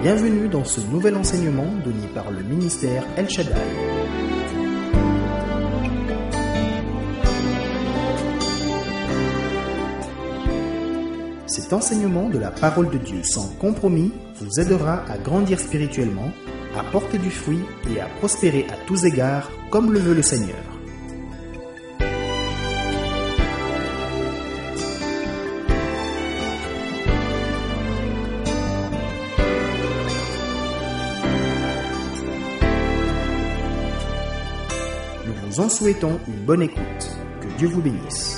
Bienvenue dans ce nouvel enseignement donné par le ministère El Shaddai. Cet enseignement de la parole de Dieu sans compromis vous aidera à grandir spirituellement, à porter du fruit et à prospérer à tous égards comme le veut le Seigneur. Nous vous en souhaitons une bonne écoute. Que Dieu vous bénisse.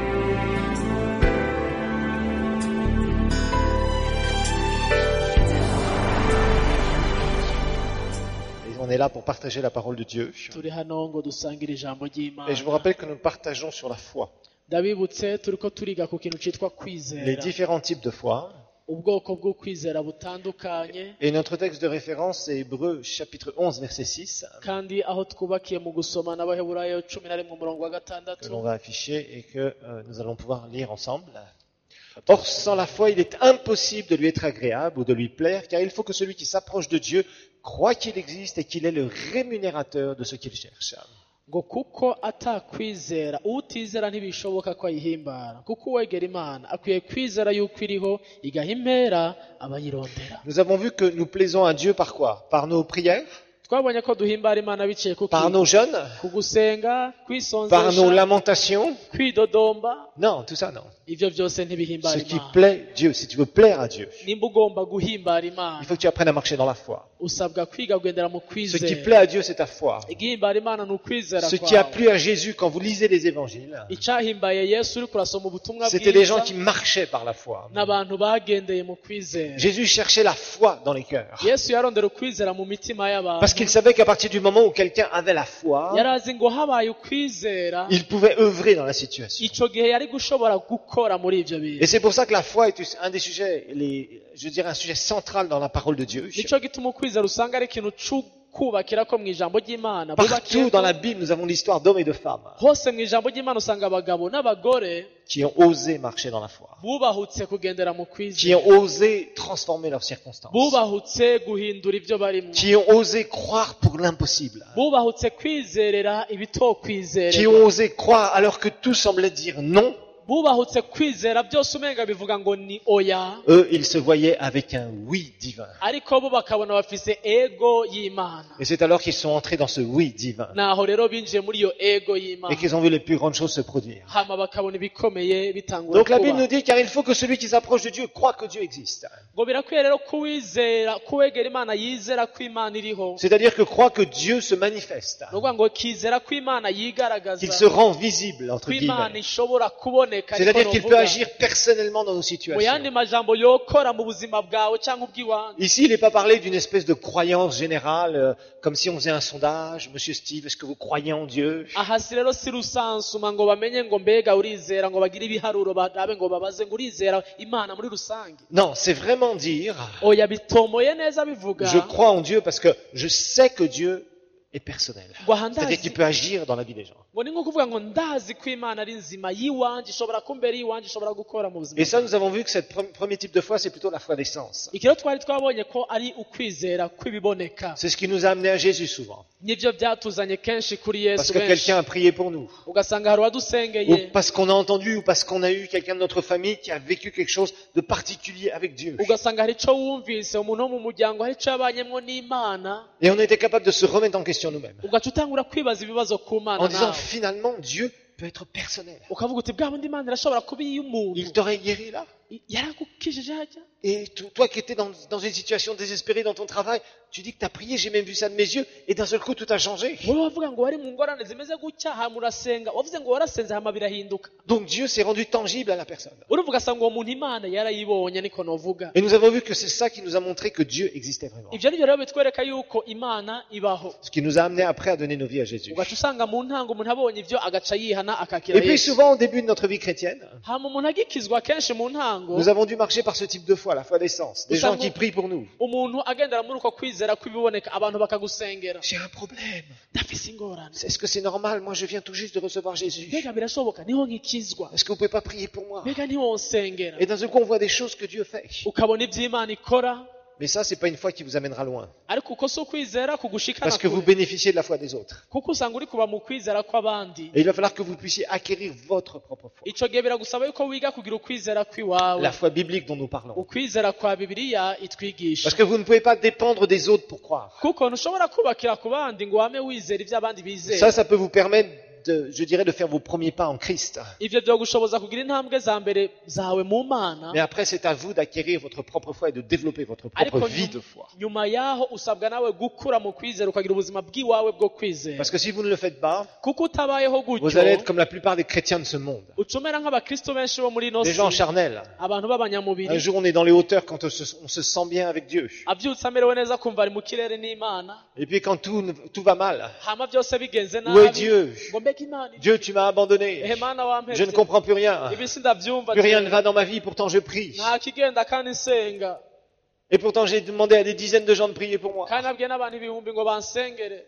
On est là pour partager la parole de Dieu. turi hano ngo dusangire ijambo Et je ry'Imana. vous rappelle que nous partageons sur la foi. Ndabibutse turiko turiga ku kintu citwa Les kwizera, différents types de foi. ubwoko bwo kwizera butandukanye, Et notre texte de référence c'est Hébreux chapitre 11 verset 6 kandi aho twubakiye mu gusoma n'Abaheburayo 11 umurongo wa que gatandatu. l'on va afficher et que nous allons pouvoir lire ensemble. Or, sans la foi, il est impossible de lui être agréable ou de lui plaire, car il faut que celui qui s'approche de Dieu croit qu'il existe et qu'il est le rémunérateur de ce qu'il cherche. ngo kuko atakwizera utizera ntibishoboka ko ayihimbara, kuko uwegera Imana akwiye kwizera yuko iriho igaha impera abayirondera. Nous avons vu que nous plaisons à Dieu par quoi? Par nos prières, Twabonye ko duhimbara Imana biciye ku par nos jeûnes, ku gusenga, par nos kwisonzesha, lamentations. kwidodomba. Non, tout ça non. Ivyo byose ntibihimbara Ce qui Imana. plaît Dieu, si tu veux plaire à Dieu, Nimba ugomba guhimbara Imana, il faut que tu apprennes à marcher dans la foi. usabwa kwiga kugendera mu Ce qui kwizera. plaît à Dieu, c'est ta foi. Igihimbara Imana ni ukwizera Ce qui a kwawe. plu à Jésus quand vous lisez les évangiles, Icahimbaye Yesu uriko urasoma ubutumwa c'était des gens bwiza qui marchaient par la foi. n'abantu bagendeye mu kwizera. Jésus cherchait la foi dans les cœurs. Yesu yarondera ukwizera mu mitima Parce y'abantu. qu'il savait qu'à partir du moment où quelqu'un avait la foi, Yari azi ngo habaye ukwizera, il pouvait œuvrer dans la situation. ico gihe yari gushobora gukora muri ivyo Et bintu. c'est pour ça que la foi est un des sujets, je dirais un sujet central dans la parole de Dieu. Nico gituma ukwizera usanga ari ikintu kubakirako mu ijambo ry'Imana. Partout dans la Bible, nous avons l'histoire d'hommes et de femmes Hose mu ijambo ry'Imana usanga abagabo n'abagore qui ont osé marcher dans la foi, bubahutse kugendera mu qui kwizera, ont osé transformer leurs circonstances, bubahutse guhindura ivyo barimwo, qui ont osé croire pour l'impossible, bubahutse kwizerera qui ibitokwizerera, ont osé croire alors que tout semblait dire non. bubahutse kwizera byose umenga bivuga ngo ni oya, Eux, ils se voyaient avec un oui divin. ariko bo bakabona bafise ego y'Imana. Et c'est alors qu'ils sont entrés dans ce oui divin Naho rero binjiye muri iyo ego y'Imana, et qu'ils ont vu les plus grandes choses se produire. hama bakabona ibikomeye bitangura Donc la Bible kuba. nous dit, car il faut que celui qui s'approche de Dieu croit que Dieu existe. Ngo birakwiye rero kuwizera, kuwegera Imana yizera ko Imana iriho. C'est-à-dire que croit que Dieu se manifeste, Ni ukuvuga ngo kizera ko Imana qu'il se yigaragaza, rend visible, entre ko Imana guillemets. ishobora kuboneka. C'est-à-dire ariko qu'il peut novuga, agir personnellement dans nos mu yandi situations. majambo yokora mu buzima bwawe cyangwa ubw'iwanyu. Ici, il n'est pas parlé d'une espèce de croyance générale, comme si on faisait un sondage. Monsieur Steve, est-ce que vous croyez en Dieu? Aha si rero si rusansuma ngo bamenye ngo mbega urizera, ngo bagire ibiharuro badabe ngo babaze ngo urizera Imana muri rusange. Non, c'est vraiment dire, Oya bitomoye neza bivuga je crois en Dieu parce que je sais que Dieu est personnel. ngo aha C'est-à-dire qu'il ndazi, peut agir dans la vie des gens. ngo ni nko kuvuga ngo ndazi ko Imana ari nzima yiwanje, ishobora kumbera yiwanje, ishobora gukora mu buzima Et ça, bwawe. nous avons vu que ce premier type de foi, c'est plutôt la foi d'essence. Iki rero twari twabonye ko ari ukwizera kw'ibiboneka. C'est ce qui nous a amené à Jésus souvent. Nibyo byatuzanye kenshi kuri Parce Yesu que benshi. quelqu'un a prié pour nous. Ugasanga hari Ou uwadusengeye, parce qu'on a entendu, ou parce qu'on a eu quelqu'un de notre famille qui a vécu quelque chose de particulier avec Dieu. ugasanga hari ico wumvise, umuntu wo mu muryango hari ico yabanyemwo n'Imana, Et on a été capable de se remettre en question nous-mêmes. ugaca utangura kwibaza ibibazo ku Mana En disant, nawe. finalement, Dieu peut être personnel. Ukavuga uti bwa bundi Imana irashobora kuba iy'umuntu. Il t'aurait guéri là. Yaragukijije hajya. Et toi qui étais dans une situation désespérée dans ton travail, tu dis que tu as prié, j'ai même vu ça de mes yeux, et d'un seul coup tout a changé. Wowe wavuga ngo wari mu ngorane zimeze gutya, hama urasenga, wavuze ngo warasenze hama birahinduka. Donc Dieu s'est rendu tangible à la personne. Urumva ugasanga uwo muntu Imana yarayibonye, niko novuga. Et nous avons vu que c'est ça qui nous a montré que Dieu existait vraiment. Ivyo nivyo rero bitwereka yuko Imana ibaho. Ce qui nous a amené après à donner nos vies à Jésus. Ugaca usanga mu ntango umuntu abonye ivyo agaca yihana akakira Et puis Yesu. souvent au début de notre vie chrétienne, Hama umuntu agikizwa kenshi mu ntango, nous avons dû marcher par ce type de foi, la foi d'essence. Des gens qui prient pour nous. umuntu agendera muri uko kwizera kw'ibiboneka, abantu bakagusengera. J'ai un problème. Ndafise ingorane. Est-ce que c'est normal? Moi je viens tout juste de recevoir Jésus. Mbega birashoboka niho nkikizwa. Est-ce que vous pouvez pas prier pour moi? Mbega niho nsengera. Et d'un seul coup on voit des choses que Dieu fait. Ukabona ivyo Imana ikora, Mais ça, c'est pas une foi qui vous amènera loin. ariko uko si ukwizera kugushikana Parce que vous kure bénéficiez de la foi des autres. kuko usanga uri kuba mu kwizera kw'abandi Et il va falloir que vous puissiez acquérir votre propre foi. ico gihe biragusaba yuko wiga kugira ukwizera kw'iwawe La foi biblique dont nous parlons. ukwizera kwa bibiliya itwigisha Parce que vous ne pouvez pas dépendre des autres pour croire. kuko ntushobora kubakira ku bandi ngo wame wizera ibyo abandi bizera Ça peut vous permettre je dirais, de faire vos premiers pas en Christ. ivyo byogushoboza kugira intambwe za mbere zawe mu Mana Mais après, c'est à vous d'acquérir votre propre foi et de développer votre propre ariko vie de foi. nyuma yaho usabwa nawe gukura mu kwizera ukagira ubuzima bw'iwawe bwo kwizera Parce que si vous ne le faites pas, kuko utabayeho vous gutyo allez être comme la plupart des chrétiens de ce monde. ucumera nk'abakristo benshi bo muri ino Des si gens charnels. abantu Un b'abanyamubiri jour, on est dans les hauteurs quand on se sent bien avec Dieu. abyutse amerewe neza kumva ari mu kirere n'Imana Et puis quand tout va mal, hama byose bigenze où est nabi Dieu? ngo mbega Imana Dieu, tu m'as abandonné. ehe Mana Je ne wampevye comprends plus rien. ibi sindavyumva Plus rien ne va dans ma vie, pourtant je prie. nta kigenda kandi nsenga Et pourtant j'ai demandé à des dizaines de gens de prier pour moi. kandi nabwiye n'abantu ibihumbi ngo bansengere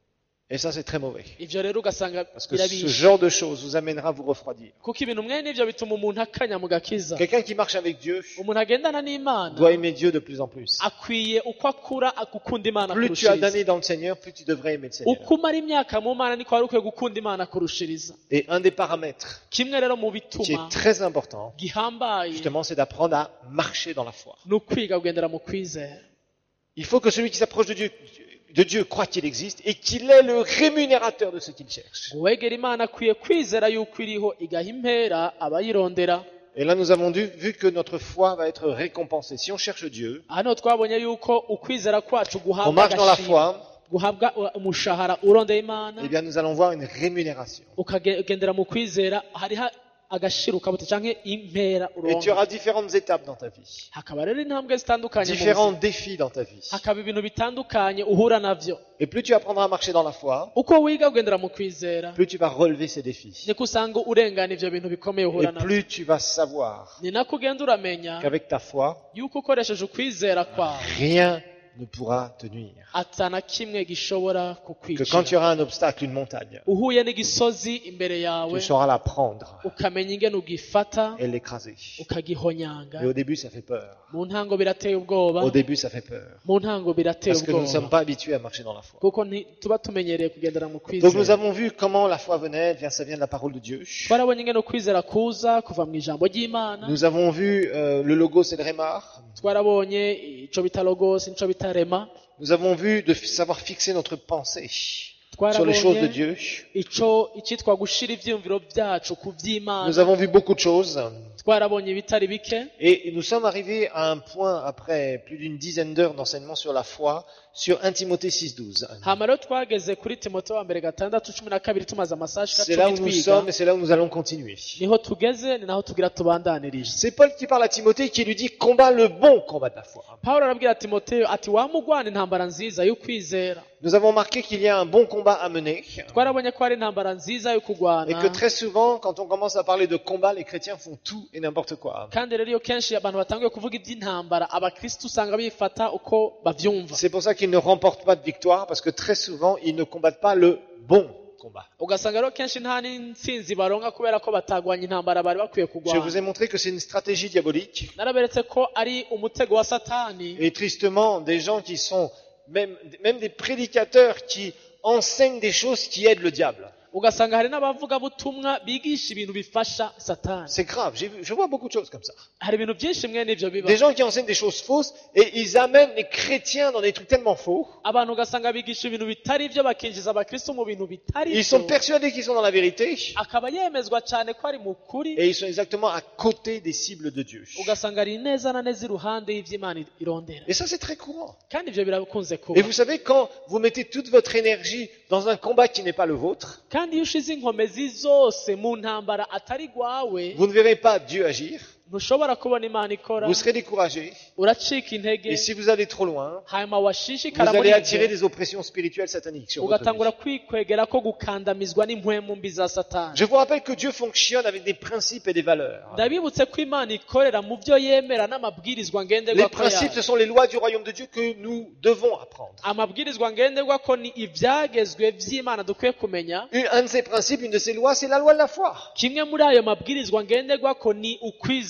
Et ça, c'est très mauvais. ivyo rero ugasanga Parce que ce birabishe genre de choses vous amènera à vous refroidir. kuko ibintu mwene ivyo bituma umuntu akanya mu gakiza Quelqu'un qui marche avec Dieu umuntu agendana n'Imana doit aimer Dieu de plus en plus. akwiye uko akura gukunda Imana Plus tu as kurushiriza d'années dans le Seigneur, plus tu devrais aimer le Seigneur. uko umara imyaka mu Mana niko wari ukwiye gukunda Imana kurushiriza Et un des paramètres kimwe rero mu qui bituma est très important, gihambaye justement, c'est d'apprendre à marcher dans la foi. ni ukwiga kugendera mu kwizera Il faut que celui qui s'approche de Dieu croit qu'il existe et qu'il est le rémunérateur de ce qu'il cherche. uwegera Imana akwiye kwizera yuko iriho igaha impera abayirondera Et là, nous avons vu que notre foi va être récompensée. Si on cherche Dieu, hano twabonye yuko ukwizera kwacu on guhabwa marche dans la agaciro foi, guhabwa umushahara urondeye Imana eh bien, nous allons voir une rémunération. ukagendera mu kwizera hariho agashiro kabuta canke impera Et tu uronka auras différentes étapes dans ta vie, hakaba rero intambwe zitandukanye mu différents buzima défis dans ta vie. hakaba ibintu bitandukanye uhura navyo Et plus tu apprendras à marcher dans la foi, uko wiga kugendera mu kwizera plus tu vas relever ces défis. niko usanga urengana ivyo bintu bikomeye Et uhura navyo plus tu vas savoir ni nako ugenda uramenya qu'avec ta foi, yuko ukoresheje ukwizera kwawe rien ne pourra te nuire. atana kimwe gishobora Que quand kukwicira tu auras un obstacle, une montagne, uhuye n'igisozi imbere tu yawe sauras la prendre ukamenya ingene ugifata et l'écraser. ukagihonyanga Mais au début, ça fait peur. mu ntango birateye ubwoba Au début, ça fait peur. mu ntango birateye Parce que nous ne sommes ubwoba pas habitués à marcher dans la foi. kuko tuba tumenyereye kugendera mu Donc nous kwizera avons vu comment la foi venait, eh bien, ça vient de la parole de Dieu. twarabonye ingene ukwizera kuza kuva mu ijambo ry'Imana Nous avons vu le logos et le rémar. twarabonye ico bita logos nico bita rema Nous avons vu de savoir fixer notre pensée sur les choses de twarabonye Dieu. icitwa gushira ivyiyumviro vyacu ku Nous vy'Imana avons vu beaucoup de choses. twarabonye ibitari bike Et nous sommes arrivés à un point, après plus d'une dizaine d'heures d'enseignement sur la foi, sur 1 Timothée 6,12. hama rero twageze kuri timoteyo wa mbere 6:12 tumaze amasaha ashika C'est là où 10 nous twiga sommes et c'est là où nous allons continuer. niho tugeze ni naho tugira tubandanirije C'est Paul qui parle à Timothée qui lui dit « Combat le bon combat de la foi ». pawulo arabwira timoteyo ati wamugwana intambara nziza yo kwizera Nous avons marqué qu'il y a un bon combat à mener twarabonye ko hari intambara nziza yo et kurwana que très souvent, quand on commence à parler de combat, les chrétiens font tout et n'importe quoi. kandi rero iyo kenshi abantu batangiye kuvuga iby'intambara abakristu usanga bifata uko bavyumva C'est pour ça qu'ils ne remportent pas de victoire parce que très souvent, ils ne combattent pas le bon combat. ugasanga rero kenshi nta n'intsinzi baronka kubera ko batagwanya intambara bari bakwiye Je vous kurwana ai montré que c'est une stratégie diabolique naraberetse ko ari umutego wa satani et tristement, des gens qui sont même des prédicateurs qui enseignent des choses qui aident le diable. ugasanga hari n'abavugabutumwa bigisha ibintu bifasha satani C'est grave, je vois beaucoup de choses comme ça. hari ibintu byinshi mwene ivyo biba Des gens qui enseignent des choses fausses et ils amènent les chrétiens dans des trucs tellement faux. abantu ugasanga bigisha ibintu bitari byo bakinjiza abakristo mu bintu bitari Ils sont byo persuadés qu'ils sont dans la vérité akaba yemezwa cyane ko ari mu kuri et ils sont exactement à côté des cibles de Dieu. ugasanga ari neza na neza iruhande y'ivy'Imana irondera Et ça, c'est très courant. kandi ivyo birakunze Et kuba vous savez, quand vous mettez toute votre énergie dans un combat qui n'est pas le vôtre, kandi iyo ushize inkomezi zose mu ntambara atari gwawe vous ne verrez pas Dieu agir, ntushobora kubona Imana ikora vous serez découragé, uracika intege et si vous allez trop loin, hanyuma vous washishikara muri allez attirer ivyo des oppressions spirituelles sataniques sur votre ugatangura vie. kwikwegera ko gukandamizwa n'impwemu mbi za satani Je vous rappelle que Dieu fonctionne avec des principes et des valeurs. ndabibutse ko Imana ikorera mu byo yemera n'amabwirizwa Les ngenderwako principes, ce yayo sont les lois du royaume de Dieu que nous devons apprendre. amabwirizwa ngenderwako ni ibyagezwe by'Imana dukwiye kumenya Un de ces principes, une de ces lois, c'est la loi de la foi. kimwe muri ayo mabwirizwa ngenderwako ni ukwizera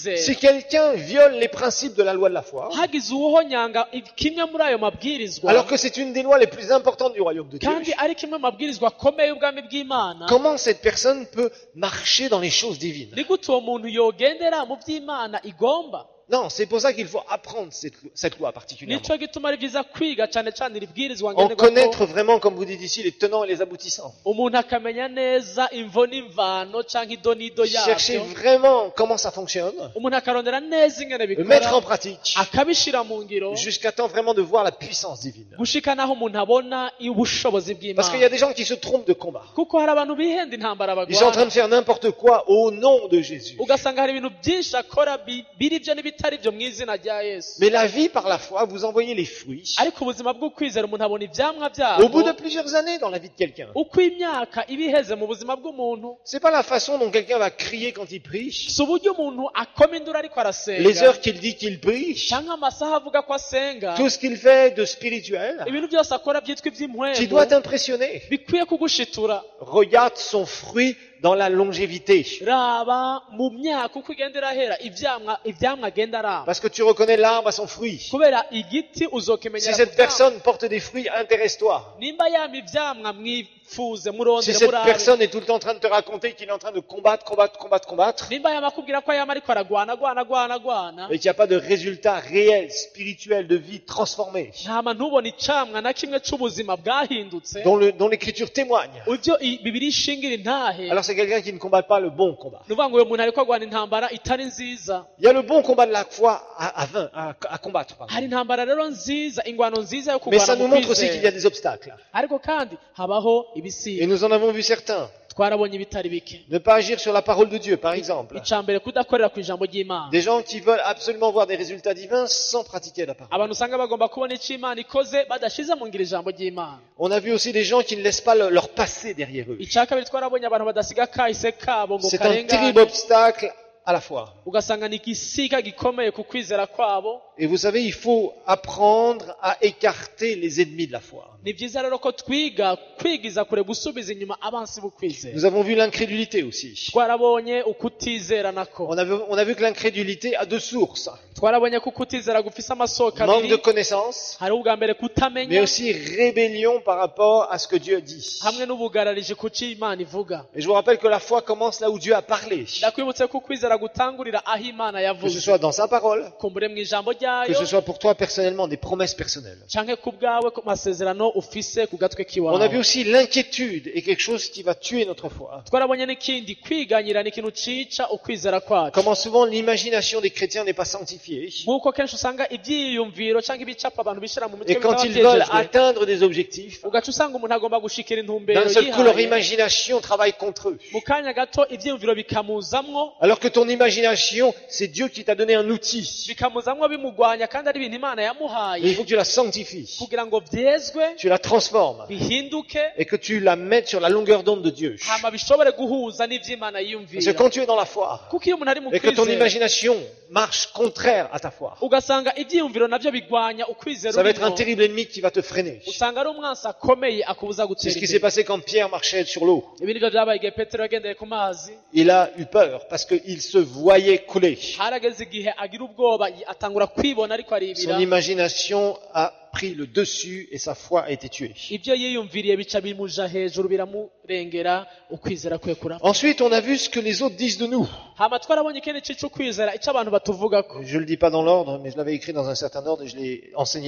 kwizera Si quelqu'un viole les principes de la loi de la foi, hagize uwuhonyanga kimwe muri ayo mabwirizwa alors que c'est une des lois les plus importantes du royaume de Dieu, kandi ari kimwe mu mabwirizwa akomeye y'ubwami bw'Imana, comment cette personne peut marcher dans les choses divines? ni gute uwo muntu yogendera mu by'Imana igomba? Non, c'est pour ça qu'il faut apprendre cette loi particulièrement. nico gituma ari byiza kwiga cyane cyane ibibwirizwa En ngenderwako, connaître vraiment, comme vous dites ici, les tenants et les aboutissants. umuntu akamenya neza imvo n'imvano canke idonido Chercher yabyo, vraiment comment ça fonctionne, umuntu akarondera neza ingene le mettre en bikora pratique, akabishira mu ngiro jusqu'à temps vraiment de voir la puissance divine. gushika naho umuntu abona ubushobozi Parce qu'il y a bw'Imana, des gens qui se trompent de combat. kuko hari abantu bihenda intambara Ils sont en train bagwana de faire n'importe quoi au nom de Jésus. ugasanga hari ibintu byinshi akora biri byo n'ibitari byo mu izina rya Yesu, Mais la vie par la foi, vous envoyez les fruits. ariko ubuzima bw'ukwizera umuntu abona ivyamwa Au bout de byabo plusieurs années dans la vie de quelqu'un. uko imyaka iba iheze mu buzima bw'umuntu. C'est pas la façon dont quelqu'un va crier quand il prie, Si uburyo umuntu akoma induru ariko les arasenga heures qu'il dit qu'il prie, cyangwa amasaha avuga ko asenga, tout ce qu'il fait de spirituel, ibintu byose akora byitwa qui iby'impwemu doit t'impressionner. bikwiye kugushitura. Regarde son fruit dans la longévité. Raba mu myaka uko igenda irahera ivyamwa agenda araba, Parce que tu reconnais l'arbre à son fruit. kubera igiti Si uzokimenyera ku cette vyamwa. personne porte des fruits, intéresse-toi. Nimba yama ivyamwa mwifuze Si murondere cette murabe, personne est tout le temps en train de te raconter qu'il est en train de combattre, nimba yama akubwira ko yama ariko aragwana, et qu'il n'y a pas de résultat réel, spirituel, de vie transformée, ntama ntubone icamwa na kimwe c'ubuzima bwahindutse, dont l'écriture témoigne, ivyo Bibiliya ishingira intahe, alors c'est quelqu'un qui ne combat pas le bon combat. ni ukuvuga ngo uyo muntu ariko agwana intambara itari nziza. Il y a le bon combat de la foi à combattre, pardon. Hari intambara rero nziza, ingwano nziza yo Mais ça kurwana nous mu montre aussi qu'il y a kwizera, des obstacles. ariko kandi habaho Et ibisiga. nous en avons vu certains. Twarabonye ibitari bike. Ne pas agir sur la parole de Dieu, par exemple. Ica mbere kudakorera ku ijambo ry'Imana. Des gens qui veulent absolument voir des résultats divins sans pratiquer la parole. Abantu usanga bagomba kubona icyo Imana ikoze badashize mu ngiro ijambo ry'Imana. On a vu aussi des gens qui ne laissent pas leur passé derrière eux. Icya kabiri twarabonye abantu badasiga kahise kabo ngo C'est un terrible karengane, obstacle à la foi. ugasanga ni igisika gikomeye ku kwizera kwabo. Et vous savez, il faut apprendre à écarter les ennemis de la foi. Ni byiza rero ko kwigiza kure gusubiza inyuma abansi b'ukwizera. Nous avons vu l'incrédulité aussi. Twarabonye ukutizera nako. On a vu que l'incrédulité a deux sources. Twarabonye ko ukutizera gufise amasoko Manque de abiri. connaissance, Hari ubwa mbere mais kutamenya, aussi rébellion par rapport à ce que Dieu dit. hamwe n'ubugararije ku cyo Imana ivuga. Et je vous rappelle que la foi commence là où Dieu a parlé. Ndakwibutse ko ukwizera gutangurira aho Imana Que ce yavuze. soit dans sa parole, Kumbure mu ijambo que ryayo, ce soit pour toi personnellement, des promesses personnelles. canke ku bwawe ku masezerano ufise ku gatwe On a vu kiwawe. aussi l'inquiétude est quelque chose qui va tuer notre foi. Twarabonye n'ikindi, kwiganyira ni ikintu cica ukwizera kwacu. Comment souvent l'imagination des chrétiens n'est pas sanctifiée. Nk'uko kenshi usanga ibyiyumviro cyangwa ibicapo abantu bishira mu mitwe Et quand bitaba ils veulent byejejwe, atteindre des objectifs, ugaca usanga umuntu agomba gushikira intumbero d'un seul coup leur yihaye, imagination travaille contre eux. mu kanya gato ibyiyumviro bikamuzamwo, Alors que ton imagination, c'est Dieu qui t'a donné un outil. bikamuzamwo bimugwanya, kandi ari ibintu Imana Et il yamuhaye faut que tu la sanctifies, kugira ngo byezwe, tu la transformes bihinduke, et que tu la mettes sur la longueur d'onde de Dieu. hama bishobore guhuza n'ivy'Imana Parce que yiyumvira. quand tu es dans la foi Kuko iyo umuntu ari mu et que ton kwizera, imagination marche contraire à ta foi, ugasanga ibyiyumviro navyo bigwanya ukwizera ça va être un urimo, terrible ennemi qui va te freiner. usanga ari umwansi akomeye akubuza C'est gutera ce qui s'est imbere. passé quand Pierre marchait sur l'eau. Ibi nivyo vyabaye igihe Petero yagendeye ku mazi. Il a eu peur parce qu'il se voyait couler. Harageze igihe agira ubwoba, atangura kwibona ariko aribira. Son imagination a pris le dessus et sa foi a été tuée. Ibyo yiyumviriye bica bimuja hejuru biramurengera, ukwizera kwe kurapfa. Ensuite, on a vu ce que les autres disent de nous. Hama twarabonye ikindi cica ukwizera, ico abantu batuvugako. Je le dis pas dans l'ordre, mais je l'avais écrit dans un certain ordre et je l'ai enseigné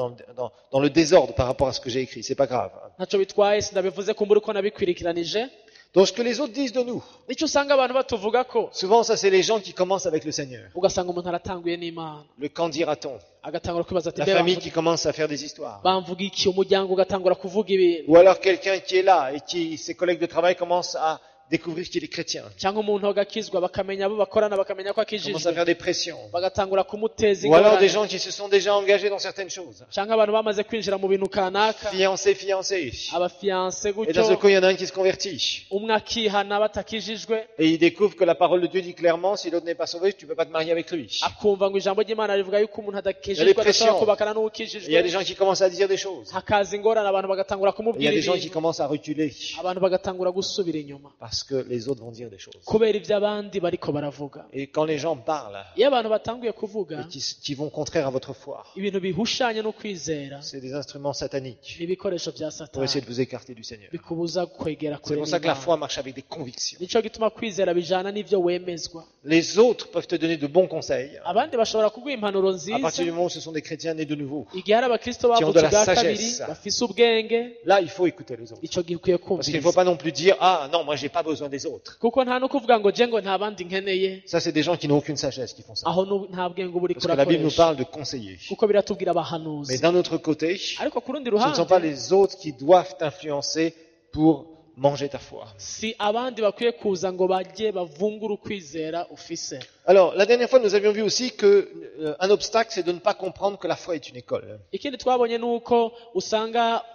dans le désordre par rapport à ce que j'ai écrit. C'est pas grave. Ntaco bitwaye, sindabivuze kumbura uko nabikwirikiranije. Donc, ce que les autres disent de nous. Ico usanga abantu batuvugako, Souvent, ça, c'est les gens qui commencent avec le Seigneur. ugasanga umuntu aratanguye n'Imana, Le qu'en dira-t-on? agatangura kwibaza ati La mbe famille qui commence à faire des histoires. bamvuga iki, umuryango ugatangura kuvuga ibintu, Ou alors quelqu'un qui est là et qui, ses collègues de travail commencent à découvrir qu'il est chrétien. cyangwa umuntu agakizwa bakamenya abo bakorana bakamenya ko Commencent à akijijwe, faire des pressions. bagatangura kumuteza Ou alors des ingorane, gens qui se sont déjà engagés dans certaines choses. cyangwa abantu bamaze kwinjira mu bintu kanaka, Fiancés. abafianse Et d'un seul gutyo, coup, il y en a un qui se convertit. umwe akihana batakijijwe, Et il découvre que la parole de Dieu dit clairement, si l'autre n'est pas sauvé, tu ne peux pas te marier avec lui. akumva ngo ijambo ry'Imana rivuga yuko umuntu Il y a adakijijwe des adashobora pressions. kubakana Et il y a n'uwukijijwe, des gens qui commencent à dire des choses. hakaza ingorane abantu bagatangura Et il y kumubwira a des gens qui ibintu, commencent à reculer. abantu bagatangura gusubira inyuma, Parce parce que les autres vont dire des choses. kubera ibyo abandi bariko baravuga. Et quand les gens parlent Iyo abantu batanguye kuvuga et qui vont contraire à votre foi, ibintu bihushanye no kwizera, c'est des instruments sataniques n'ibikoresho bya pour essayer Satani de vous écarter du Seigneur. bikubuza kwegera C'est kure pour ça que la n'Imana. foi marche avec des convictions. Nico gituma kwizera bijana n'ivyo wemezwa. Les autres peuvent te donner de bons conseils Abandi bashobora kuguha impanuro à nziza partir du moment où ce sont des chrétiens nés de nouveau. igihe hari abakristo Qui ont de bavutse la bwa sagesse. kabiri bafise ubwenge, Là, il faut écouter les autres. ico gihe ukwiye Parce qu'il ne faut kumviriza. pas non plus dire, ah non, moi j'ai pas besoin des autres. Kuko nta no kuvuga ngo je ngo nta bandi nkeneye, Ça, c'est des gens qui n'ont aucune sagesse qui font ça. aho nta bwenge uba uriko Parce que la Bible nous urakoresha. parle de conseiller. Kuko biratubwira Mais abahanuzi. d'un autre côté, ce Ariko ku rundi ne sont pas ruhande les autres qui doivent t'influencer pour manger ta foi. si abandi bakwiye kuza ngo bajye bavungure ukwizera ufise. Alors, la dernière fois, nous avions vu aussi que un obstacle, c'est de ne pas comprendre que la foi est une école. Ikindi twabonye nuko usanga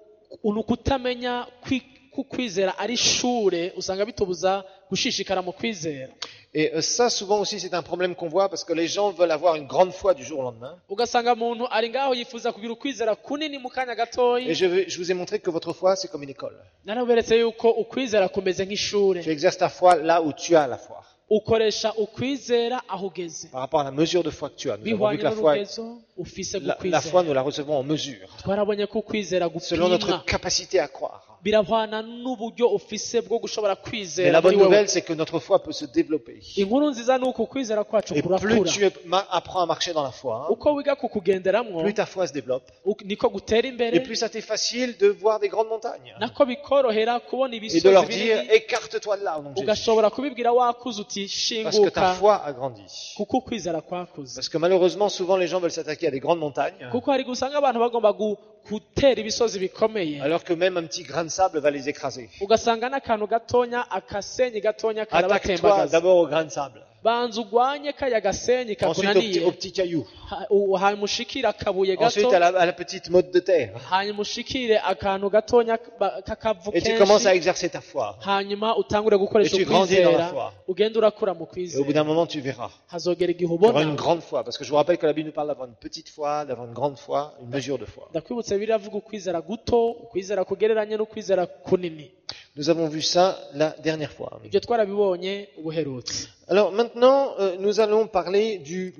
kutamenya kwizera ari ishure, usanga bitubuza gushishikara mu kwizera. Et ça, souvent aussi, c'est un problème qu'on voit parce que les gens veulent avoir une grande foi du jour au lendemain. Ugasanga umuntu ari ngaho yifuza kugira ukwizera kunini mu kanya Et gatoyi. je vous ai montré que votre foi, c'est comme une école. Naraberetse yuko ukwizera kumeze nk'ishure. Tu exerces ta foi là où tu as la foi. Ukoresha ukwizera aho ugeze, Par rapport à la mesure de foi que tu as. Nous avons vu bihwanye que la foi, n'urugezo ufise la gukwizera. foi, nous la recevons en mesure. Twarabonye ko ukwizera Selon notre gupimwa capacité à croire. birahwana n'uburyo ufise bwo gushobora Mais kwizera la bonne muri wewe. nouvelle, c'est que notre foi peut se développer. Inkuru nziza ni uko ukwizera kwacu Et plus kurakura. tu apprends à marcher dans la foi, Uko wiga kukugenderamwo plus ta foi se développe. niko gutera Et imbere, plus ça t'est facile de voir des grandes montagnes. nako bikorohera kubona Et de ibisozi leur dire, binini, écarte-toi de là au nom de Jésus. ugashobora kubibwira wakuze uti Parce que ta shinguka, foi a grandi. kuko ukwizera kwakuze. Parce que malheureusement, souvent les gens veulent s'attaquer à des grandes montagnes, Kuko hari gusanga abantu bagomba gutera ibisozi bikomeye, alors que même un petit grain de sable va les écraser. ugasanga n'akantu gatonya, akasenyi gatonya Attaque-toi karabatembagaza. d'abord au grain de sable, Banza ugwanye kaya gasenyi ensuite kakunaniye, au petit caillou, hanyuma ushikire akabuye ensuite gato, à la petite motte de terre. hanyuma ushikire akantu gatonya k'akavu Et tu commences à kenshi, exercer ta foi. hanyuma utangure gukoresha Et tu grandis dans la ukwizera, foi. ugenda urakura mu Et au bout kwizera. d'un moment, tu verras. Hazogera igihe Tu auras ubona. une grande foi. Parce que je vous rappelle que la Bible nous parle d'avoir une petite foi, d'avoir une grande foi, une mesure de foi. Ndakwibutsa biravuga ukwizera guto, ukwizera kugereranye n'ukwizera kunini. Nous avons vu ça la dernière fois. Ibyo twarabibonye ubuherutse. Alors maintenant, nous allons parler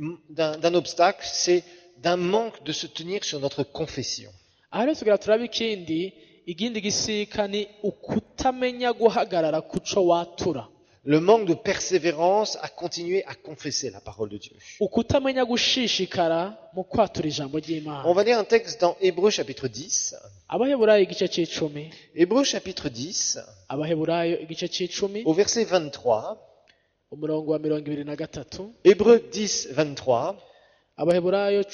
d'un obstacle, c'est d'un manque de se tenir sur notre confession. Aha rero tugira turaba ikindi gisika ni ukutamenya guhagarara kuco watura. Le manque de persévérance à continuer à confesser la parole de Dieu. Ukutamenya gushishikara mu kwatura ijambo On ry'Imana. va lire un texte dans Hébreux chapitre 10. Abaheburayo igice c'icumi. Hébreux chapitre 10, Abaheburayo igice c'icumi, au verset 23. umurongo wa 23. Hébreux 10, 23. Abaheburayo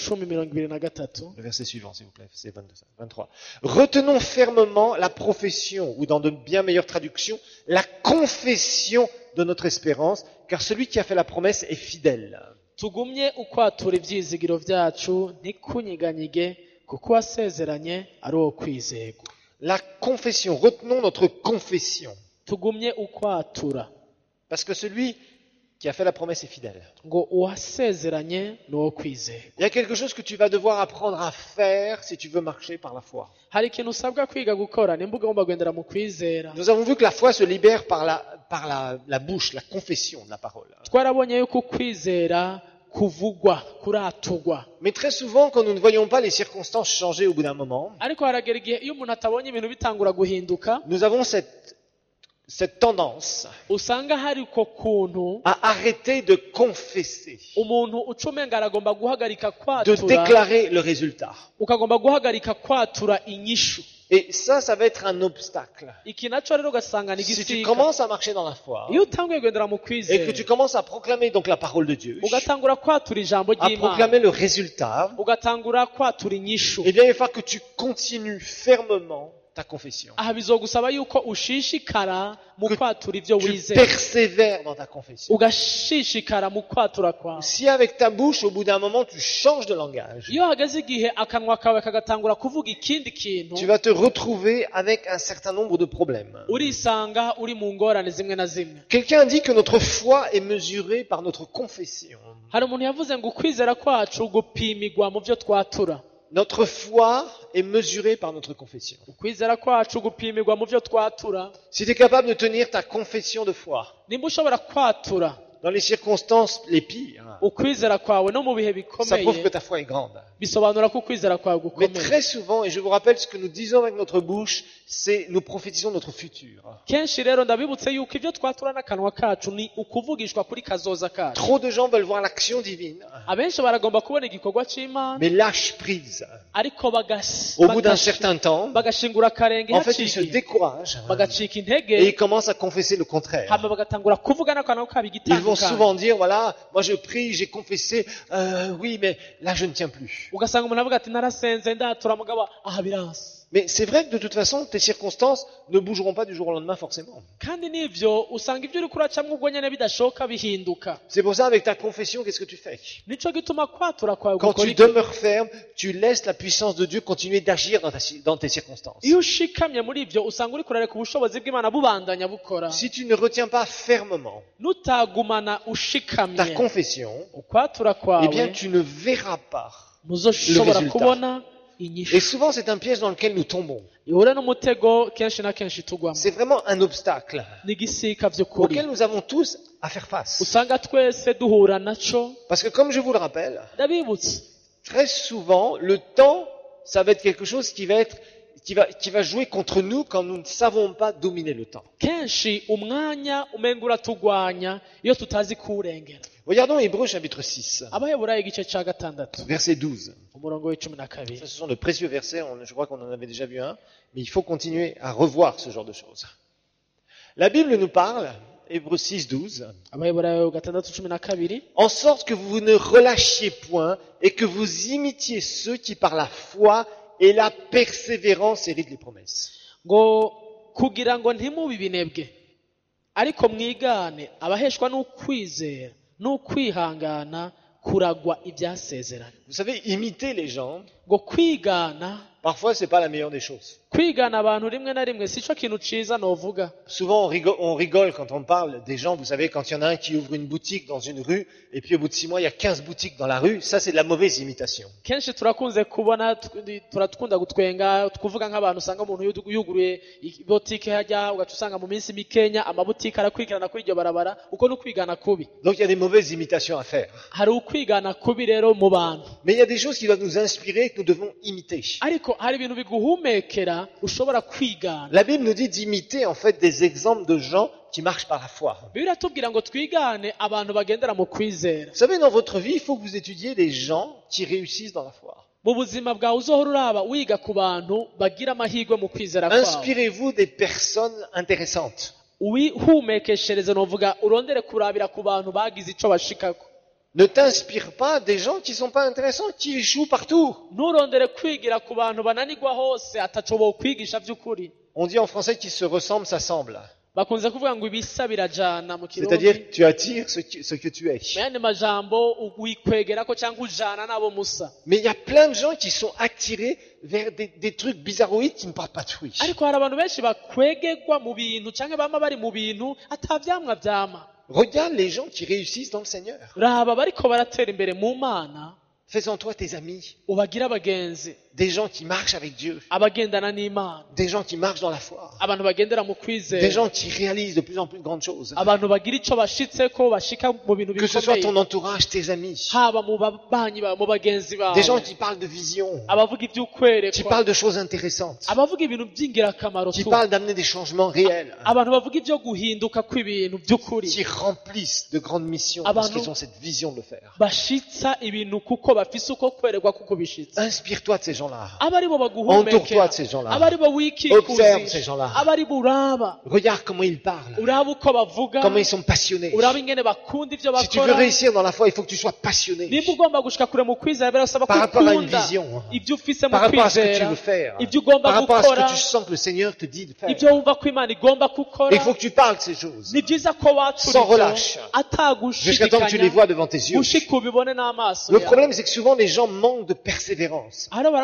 10:23. Le verset suivant, s'il vous plaît, c'est 23. Retenons fermement la profession, ou dans de bien meilleures traductions, la confession de notre espérance, car celui qui a fait la promesse est fidèle. Tugumye ukwatura ivyizigiro vyacu ntikunyiganyige, kuko wasezeranye ari uwo kwizerwa. La confession, retenons notre confession, Tugumye ukwatura parce que celui qui a fait la promesse est fidèle. ngo uwasezeranye ni uwo kwizerwa. Il y a quelque chose que tu vas devoir apprendre à faire si tu veux marcher par la foi. Hari ikintu usabwa kwiga gukora nimba ugomba kugendera mu kwizera. Nous avons vu que la foi se libère par la bouche, la confession de la parole. Twarabonye yuko kwizera kuvugwa, kuratugwa. Mais très souvent, quand nous ne voyons pas les circonstances changer au bout d'un moment, Ariko haragera igihe iyo umuntu atabonye ibintu bitangura guhinduka, nous avons cette tendance usanga hari uko kuntu à arrêter de confesser, umuntu ucumenga aragomba guhagarika de kwatura, déclarer le résultat. ukagomba guhagarika kwatura inyishu. Et ça va être un obstacle. Iki naco rero ugasanga ni Si tu gisika. commences à marcher dans la foi Iyo utanguye kugendera mu et que kwizera, tu commences à proclamer donc la parole de Dieu, ugatangura kwatura ijambo à ry'Imana, proclamer le résultat, ugatangura kwatura inyishu, eh bien il va falloir que tu continues fermement ta confession. aha bizogusaba yuko ushishikara mu kwatura ivyo Tu wizera, persévères dans ta confession. ugashishikara mu kwatura kwawe. Si avec ta bouche, au bout d'un moment, tu changes de langage, Iyo hageze igihe akanwa kawe kagatangura kuvuga ikindi kintu, tu vas te retrouver avec un certain nombre de problèmes. urisanga uri mu ngorane zimwe na zimwe. Quelqu'un dit que notre foi est mesurée par notre confession. Hari umuntu yavuze ngo ukwizera kwacu gupimigwa mu vyo twatura. Notre foi est mesurée par notre confession. ukwizera kwacu gupimirwa mu byo twatura. Si tu es capable de tenir ta confession de foi nimba ushobora kwatura dans les circonstances les pires, ukwizera kwawe no mu bihe ça prouve que bikomeye, ta foi est grande. bisobanura ko ukwizera kwawe Mais gukomeye. très souvent, et je vous rappelle ce que nous disons avec notre bouche, c'est nous prophétisons notre futur. kenshi rero ndabibutse yuko ibyo twatura n'akanwa kacu ni ukuvugishwa kuri kazoza kacu. Trop de gens veulent voir l'action divine, abenshi baragomba kubona igikorwa cy'Imana mais lâchent prise. ariko Au bout d'un certain temps, bagashingura akarenge en fait, ils se haciye découragent bagacika et intege, ils commencent à confesser le contraire. hama bagatangura kuvuga n'akanwa kabo Ils vont igitandukanye. souvent dire, voilà, moi je prie, j'ai confessé, oui, mais là je ne tiens plus. ugasanga umuntu avuga ati narasenze ndatura mugabo aha biranse. Mais c'est vrai que de toute façon, tes circonstances ne bougeront pas du jour au lendemain forcément. kandi n'ivyo usanga ibyo uri kuracamwo ubwo nyene bidashoka bihinduka. C'est pour ça, avec ta confession, qu'est-ce que tu fais? nico gituma kwatura kwawe Quand gukora tu iki? demeures ferme, tu laisses la puissance de Dieu continuer d'agir dans tes circonstances. iyo ushikamye muri ivyo usanga uri kurareka ubushobozi bw'Imana bubandanya bukora. Si tu ne retiens pas fermement nutagumana ta ushikamye confession, ukwatura eh bien kwawe, tu ne verras pas. muzoshobora le résultat. kubona Et inyishu. souvent, c'est un piège dans lequel nous tombons. ihure n'umutego kenshi na kenshi tugwamo. C'est vraiment un obstacle n'igisika vy'ukuri auquel nous avons tous à faire face. usanga twese duhura naco. Parce que comme je vous le rappelle, ndabibutse très souvent, le temps, ça va être quelque chose qui va jouer contre nous quand nous ne savons pas dominer le temps. kenshi umwanya umenga uratugwanya iyo tutazi kuwurengera. Regardons Hébreux chapitre 6, abaheburayo igice ca gatandatu verset 12. umurongo w'icumi na kabiri. Ça, ce sont de précieux versets, je crois qu'on en avait déjà vu un, mais il faut continuer à revoir ce genre de choses. La Bible nous parle, Hébreux 6, 12, abaheburayo gatandatu cumi na kabiri, en sorte que vous ne relâchiez point et que vous imitiez ceux qui par la foi et la persévérance héritent les promesses. ngo kugira ngo ntimubi binebwe ariko mwigane abaheshwa n'ukwizera n'ukwihangana kuragwa ibyasezerana. Vous savez, imiter les gens, ngo kwigana, parfois c'est pas la meilleure des choses. kwigana abantu rimwe na rimwe sico kintu ciza novuga. Souvent on rigole quand on parle des gens, vous savez, quand il y en a un qui ouvre une boutique dans une rue, et puis au bout de 6 mois, il y a 15 boutiques dans la rue, ça c'est de la mauvaise imitation. kenshi turakunze kubona turakunda gutwenga kuvuga nk'abantu usanga umuntu yuguruye botike hajya ugaca usanga mu minsi mikenya amabutike arakurikirana kuri iryo barabara, uko ni ukwigana kubi. Donc il y a des mauvaises imitations à faire. hari ukwigana kubi rero mu bantu, Mais il y a des choses qui doivent nous inspirer et que nous devons imiter. ariko hari ibintu biguhumekera ushobora kwigana. La Bible nous dit d'imiter en fait des exemples de gens qui marchent par la foi. Bibiliya iratubwira ngo twigane abantu bagendera mu kwizera. Vous savez, dans votre vie, il faut que vous étudiez les gens qui réussissent dans la foi. mu buzima bwawe uzohora uraba wiga ku bantu bagira amahirwe mu kwizera kwawe. Inspirez-vous des personnes intéressantes. wihumekeshereze novuga urondere kurabira ku bantu bagize ico bashikako. Ne t'inspire pas des gens qui sont pas intéressants, qui échouent partout. nturondere kwigira ku bantu bananirwa hose ataco bokwigisha vy'ukuri. On dit en français qu'ils se ressemblent, s'assemblent. bakunze kuvuga ngo ibisa birajana mu C'est-à-dire kirundi. que tu attires ce que tu es. mu yandi majambo wikwegerako cyangwa ujana nabo musa. Mais il y a plein de gens qui sont attirés vers des trucs bizarroïdes qui ne portent pas de fruits. ariko hari abantu benshi bakwegerwa mu bintu cyangwa bama bari mu bintu atavyamwa vyama. Regarde les gens qui réussissent dans le Seigneur. raba bariko baratera imbere mu Mana, Fais-en toi tes amis. ubagira abagenzi, Des gens qui marchent avec Dieu. abagendana n'Imana, Des gens qui marchent dans la foi. abantu bagendera mu Des kwizera, gens qui réalisent de plus en plus de grandes choses. abantu bagira ico bashitseko bashika mu bintu Que ce soit ton bikomeye, entourage, tes amis. haba mu babanyi bawe, mu bagenzi Des gens bawe, qui parlent de vision. abavuga Qui ivy'ukwerekwa, parlent de choses intéressantes. abavuga ibintu vy'ingirakamaro Qui tu, parlent d'amener des changements réels. abantu bavuga ivyo guhinduka kw'ibintu vy'ukuri, Qui remplissent de grandes missions parce Abantu- qu'ils ont cette vision de le faire. bashitsa ibintu kuko bafise uko kwerekwa kuko bishitsa. Inspire-toi de ces gens-là. aba aribo Entoure-toi baguhumekera, de ces gens-là. aba aribo Observe ces wikikuzisha, gens-là. aba aribo uraba, Regarde comment ils parlent. uraba uko bavuga, Comment ils sont passionnés. uraba ingene bakunda ivyo Si tu veux bakora. réussir dans la foi, il faut que tu sois passionné. nimba ugomba gushika kure mu kwizera birasaba Par rapport à une gukunda vision. ibyo ufise mu Par rapport à ce que tu kwizera, veux faire. ibyo ugomba Par rapport à ce gukora, que tu sens que le Seigneur te dit de faire. ibyo wumva ko Imana igomba gukora. Il faut que tu parles de ces choses. ni byiza ko watura Sans ibyo relâche. Jusqu'à temps que tu les atagushidikanya vois devant tes yeux. ushika ubibone n'amaso Le yawe. problème, c'est que souvent les gens manquent de persévérance. hano baravuga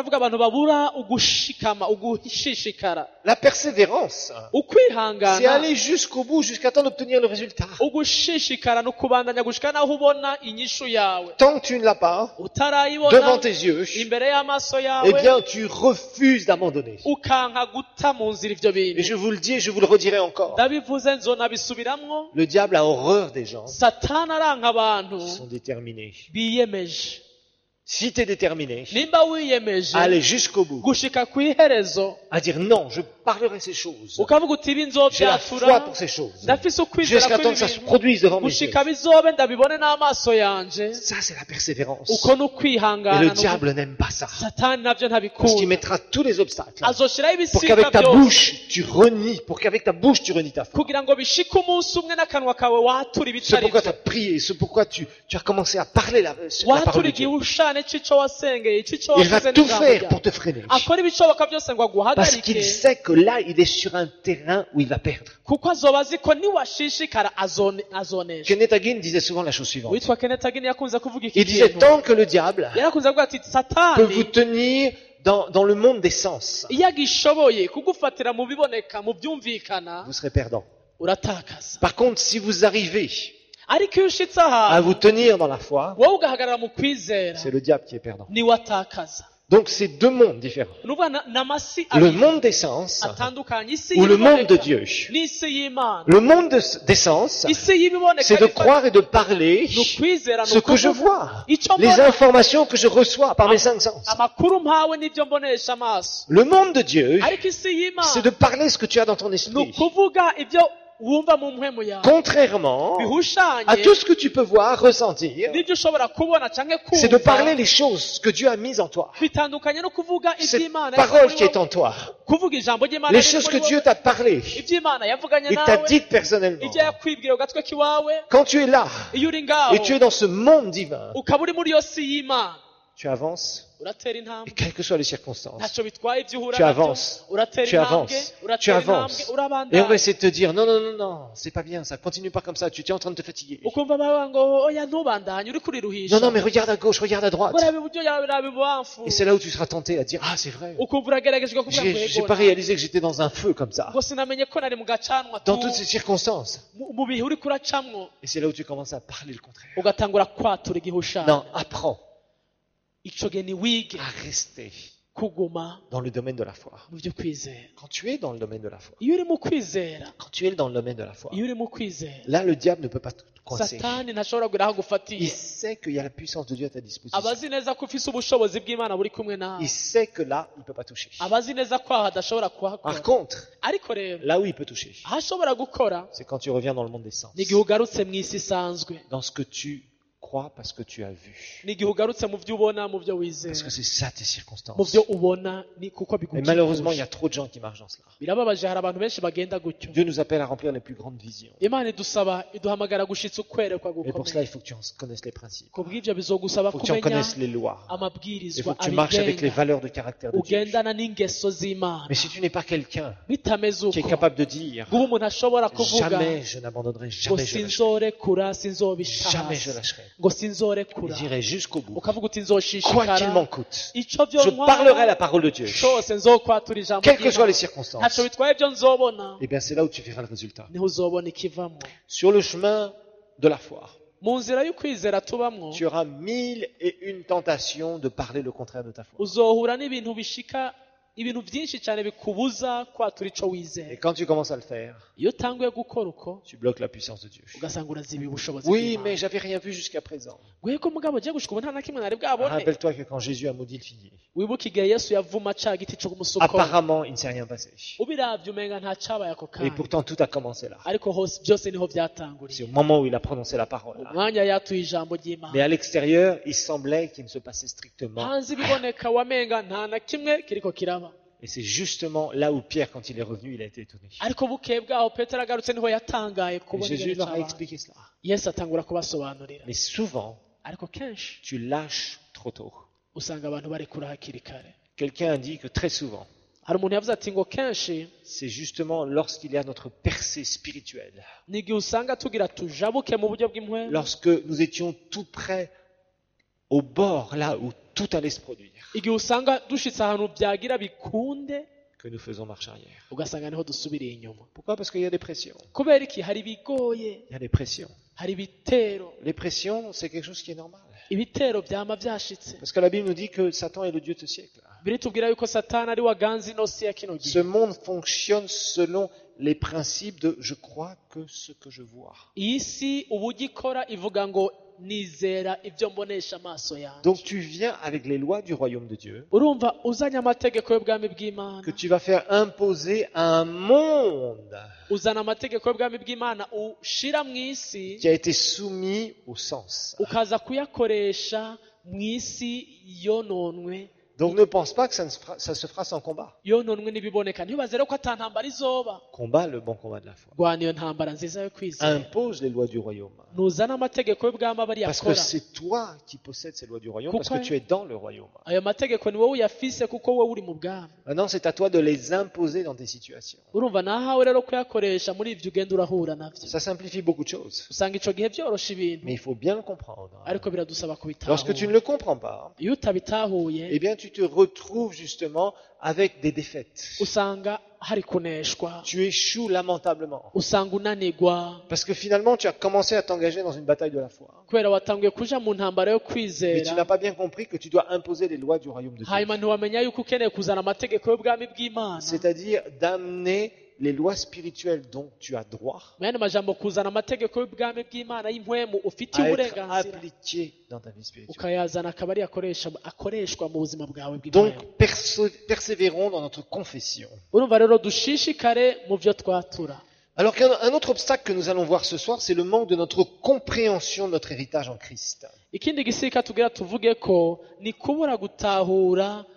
aravuga abantu babura ugushikama ugushishikara La persévérance, c'est ukwihangana aller jusqu'au bout, jusqu'à temps d'obtenir le résultat. ugushishikara no kubandanya gushika naho ubona inyishu yawe Tant que tu ne l'as pas, devant utarayibona tes yeux, imbere y'amaso eh yawe bien, tu refuses d'abandonner. ukanka guta mu nzira ivyo Et bintu je vous le dis et je vous le redirai encore. ndabivuze nzonabisubiramwo Le diable a horreur des gens satani aranka abantu qui sont déterminés. biyemeje Si tu es déterminé nimba wiyemeje à aller jusqu'au bout, gushika kw'iherezo à dire non, je parlerai ces choses. ukavuga uti ibi J'ai la foi nzovyatura pour ces choses. ndafise ukwizera Jusqu'à temps que ça se kw'ibi produise devant mes yeux. gushika bizobe ndabione n'amaso yanje Ça, c'est la persévérance. uko Et n'ukwihangana le diable n'aime pas ça. satani navyo Parce qu'il ntabikunda mettra tous les obstacles azoshiraho pour ibisiga qu'avec ta byose bouche, tu renies, pour qu'avec ta bouche, tu renies ta foi. kugira ngo bishike umunsi umwe n'akanwa kawe watura C'est ibitari pourquoi tu byo as prié, c'est pourquoi tu as commencé à parler la parole watura de Dieu. igihushane c'ico wasengeye icico Il va wakoze tout n'ijambo faire ryawe pour te freiner. akora ibishoboka byose ngo Parce qu'il aguhagarike sait que là, il est sur un terrain où il va perdre. kuko azoba azi ko niwashishikara azonesha Kenneth Hagin disait souvent la chose suivante. witwa Kenneth Hagin yakunze kuvuga iki Il disait kintu tant que le diable yarakunze kuvuga ati peut vous satani tenir dans le monde des sens, iyo agishoboye kugufatira mu biboneka mu byumvikana vous serez perdant. uratakaza Par contre, si vous arrivez ariko iyo ushitse à ahantu vous tenir dans la foi, wowe ugahagarara mu kwizera c'est le diable qui est perdant. niwe atakaza Donc c'est deux mondes différents. ni ukuvuga n'amasi Le abiri monde des sens atandukanye isi ou le monde de y'ibiboneka Dieu. n'isi y'imana Le monde des sens, isi y'ibiboneka c'est de croire et de parler ni ukwizera ni ce que je ukuvuga vois, icyo les mbona informations que je reçois par mes cinq sens. amakuru mpawe n'ibyo mbonesha amaso Le monde de Dieu, ariko isi c'est y'imana de parler ce que tu as dans ton ni esprit. ukuvuga ibyo wumva mu mpwemu yawe Contrairement à bihushanye tout ce que tu peux voir, ressentir, n'ibyo ushobora kubona cyangwa c'est de kumva parler les choses que Dieu a mises en toi. bitandukanye no kuvuga Cette iby'imana parole qui est en toi. kuvuga ijambo ry'imana Les riri choses muri que Dieu wowe, t'a parlé iby'imana yavuganye et t'a nawe dites personnellement. ibyo yakwibwira ku gatwe k'iwawe Quand tu es là iyo uri ngaho et tu es dans ce monde divin, ukaba uri muri iyo si y'imana tu avances uratera et intambwe quelles que soient les circonstances, ntacyo bitwaye ibyo uhura tu nabyo avances, uratera tu intambwe avances, tu uratera intambwe avances. Et on va urabandanya essayer de te dire, non, non, non, non, c'est pas bien ça, continue pas comme ça, tu es en train de te fatiguer. ukumva baba ngo oya ntubandanye uri kuriruhisha Non, non, mais regarde à gauche, regarde à droite. uraba iburyo yawe uraba ibubamfu Et c'est là où tu seras tenté à dire, ah, c'est vrai. ukumva urageragejwe kuvuga ngo J'ai yego pas réalisé que j'étais dans un feu comme ça. ngo sinamenye ko nari mu gacanwa Dans toutes ces circonstances. mu bihe uri kuracamwo Et c'est là où tu commences à parler le contraire. ugatangura kwatura igihushane Non, apprends ico gihe ni wige à rester kuguma dans le domaine de la foi. mu byo kwizera Quand tu es dans le domaine de la foi, iyo uri mu kwizera quand tu es dans le domaine de la foi, iyo uri mu kwizera là, le diable ne peut pas te coincer. satani ntashobora kugira aho Il agufatiye sait qu'il y a la puissance de Dieu à ta disposition. abazi neza ko ufise ubushobozi bw'imana buri kumwe nawe Il sait que là, il ne peut pas toucher. abazi neza ko aho adashobora Par kuhakora contre, ariko rero là où il peut toucher, aho ashobora gukora c'est quand tu reviens dans le monde des sens. ni igihe ugarutse mu isi isanzwe Dans ce que tu crois parce que tu as vu. ni igihe ugarutse mu byo ubona mu byo wizera Parce que c'est ça tes mu circonstances. byo ubona ni kuko Et malheureusement, il y bigukikuje a trop de gens qui marchent dans cela. birababaje hari abantu benshi bagenda gutyo Dieu nous appelle à remplir les plus grandes visions. imana idusaba iduhamagara gushitsa ukwerekwa Et pour cela, gukomeye il faut que tu en connaisses les principes. ku bw'ibyo bizogusaba Il faut que tu en kumenya connaisses les lois. Il amabwirizwa faut que tu marches avec les abigenga valeurs de caractère de Dieu. ugendana n'ingeso z'imana Mais si tu n'es pas quelqu'un bitameze qui est uko capable de dire ngo ube umuntu ashobora kuvuga jamais je n'abandonnerai, ngo jamais je lâcherai, sinzorekura sinzobisha jamais je hasi lâcherai. ngo sinzorekura J'irai jusqu'au bout. ukavuga uti Quoi qu'il nzoshishikara m'en coûte. icyo Je byo parlerai la parole de Dieu. cyose nzokwatura ijambo Quelles que soient les ry'Imana. circonstances. ntacyo bitwaye ibyo nzobona Eh bien, c'est là où tu verras le résultat. niho uzobona ikivamo Sur le chemin de la foi, mu nzira y'ukwizera tubamwo tu auras 1001 tentations de parler le contraire de ta foi. uzohura n'ibintu bishika ibintu byinshi cyane bikubuza kwatura ico Et wizera quand tu commences à le faire, iyo utanguye gukora uko tu bloques la puissance de Dieu. ugasanga urazibiye ubushobozi Oui, bw'Imana. mais j'avais rien vu jusqu'à présent. gweko mugabo ugiye gushika ubu nta na kimwe nari bwabone Rappelle-toi que quand Jésus a maudit le figuier, wibuke igihe yesu yavuma ca giti co kumusokora apparemment, il ne s'est rien passé. ubiravye umenga nta cabaye ako Et kanya pourtant, tout a commencé là. ariko hose byose niho C'est byatanguriye au moment où il a prononcé la parole. là. umwanya yatuye ijambo Mais ry'imana à l'extérieur, il semblait qu'il ne se passait strictement. hanze ibiboneka wamenga nta na kimwe kiriko kiraba Et c'est justement là où Pierre, quand il est revenu, il a été étonné. ariko bukeye bwaho petero agarutse niho yatangaye Et kubona Jésus ibintu leur a cabaye. expliqué cela. yesu atangura kubasobanurira Mais souvent, ariko kenshi tu lâches trop tôt. usanga abantu barekura hakiri kare Quelqu'un a dit que très souvent, hari umuntu yavuze ati ngo kenshi c'est justement lorsqu'il y a notre percée spirituelle, ni igihe usanga tugira tujabuke mu buryo bw'impwemu lorsque nous étions tout près, au bord, là où tout allait se produire, igihe usanga dushitse ahantu byagira bikunde que nous faisons marche arrière. ugasanga niho dusubiriye inyuma. Pourquoi? Parce qu'il y a des pressions. Kubera iki? Hari ibigoye, Il y a des pressions. hari ibitero. Les pressions, c'est quelque chose qui est normal. Ibitero byama byashitse. Parce que la Bible nous dit que Satan est le Dieu de ce siècle. Biritubwira yuko Satani ari waganze ino si ya kino Ce gihe. monde fonctionne selon les principes de je crois que ce que je vois. Iyi si uburyo ikora ivuga ngo nizera ibyo mbonesha amaso yanjye. Donc tu viens avec les lois du royaume de Dieu Urumva uzanye amategeko y'ubwami bw'Imana. que tu vas faire imposer à un monde Uzana amategeko y'ubwami bw'Imana ushira mu isi qui a été soumis au sens. ukaza kuyakoresha mu isi yononwe. Donc ne pense pas que ça se fera sans combat. Yononwe n'ibiboneka. Ntibaze rero ko atantambara izoba. Combat le bon combat de la foi. Rwana iyo ntambara nziza yo kwizera. Impose les lois du royaume. Nuzana amategeko y'ubwami aba Parce que ariyakora. c'est toi qui possèdes ces lois du royaume, parce Pourquoi? que tu es dans le royaume. Ayo mategeko ni wowe uyafise kuko wowe uri mu bwami. Maintenant, c'est à toi de les imposer dans tes situations. Urumva nahawe rero kuyakoresha muri ivyo ugenda urahura navyo. Ça simplifie beaucoup de choses. Usanga ico gihe vyorosha Mais ibintu il faut bien le comprendre. ariko biradusaba Lorsque tu ne kubitahura. le comprends pas, Iyo utabitahuye eh bien, tu te retrouves justement avec des défaites. usanga hari kuneshwa, Tu échoues lamentablement. usanga unanigwa Parce que finalement, tu as commencé à t'engager dans une bataille de la foi. kubera watanguye kuja mu ntambara yo Mais tu kwizera, n'as pas bien compris que tu dois imposer les lois du royaume de Dieu. hanyuma ntiwamenya yuko ukeneye kuzana amategeko y'ubwami bw'Imana. C'est-à-dire d'amener les lois spirituelles dont tu as droit Mu yandi majambo, kuzana amategeko y'ubwami bw'Imana y'impwemu ufitiye à être uburenganzira appliquées dans ta vie spirituelle. ukayazana akaba ari akoreshwa mu buzima bwawe Donc, bw'impwemu. persévérons dans notre confession. Urumva rero dushishikare mu byo twatura. Alors qu'un autre obstacle que nous allons voir ce soir, c'est le manque de notre compréhension de notre héritage en Christ. Ikindi gisika tugira tuvuge ko ni kubura gutahura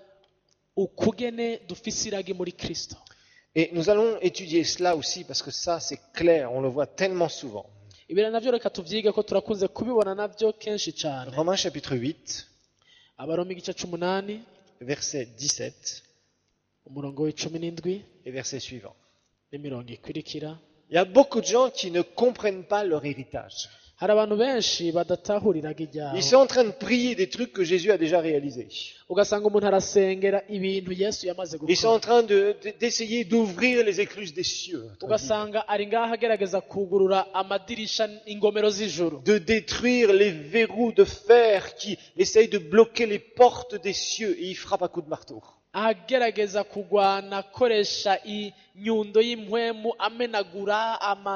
ukugene dufise iragi muri Kristo. Et nous allons étudier cela aussi parce que ça, c'est clair, on le voit tellement souvent. Ibira navyo reka tuvyige ko turakunze kubibona navyo kenshi cyane. Romains chapitre 8, Abaroma igice 8 verset 17 umurongo w'17 et verset suivant. n'imirongo ikurikira. Il y a beaucoup de gens qui ne comprennent pas leur héritage. Hari abantu benshi badatahuriraga iryabo. Ils sont en train de prier des trucs que Jésus a déjà réalisés. Ugasanga umuntu arasengera ibintu Yesu yamaze Ils sont en gukora. train d'essayer d'ouvrir les écluses des cieux, entre guillemets. Ugasanga ari ngaho agerageza kugurura amadirisha ingomero z'ijuru, De détruire les verrous de fer qui essayent de bloquer les portes des cieux et ils frappent à coups de marteau. agerageza kugwana akoresha inyundo y'impwemu amenagura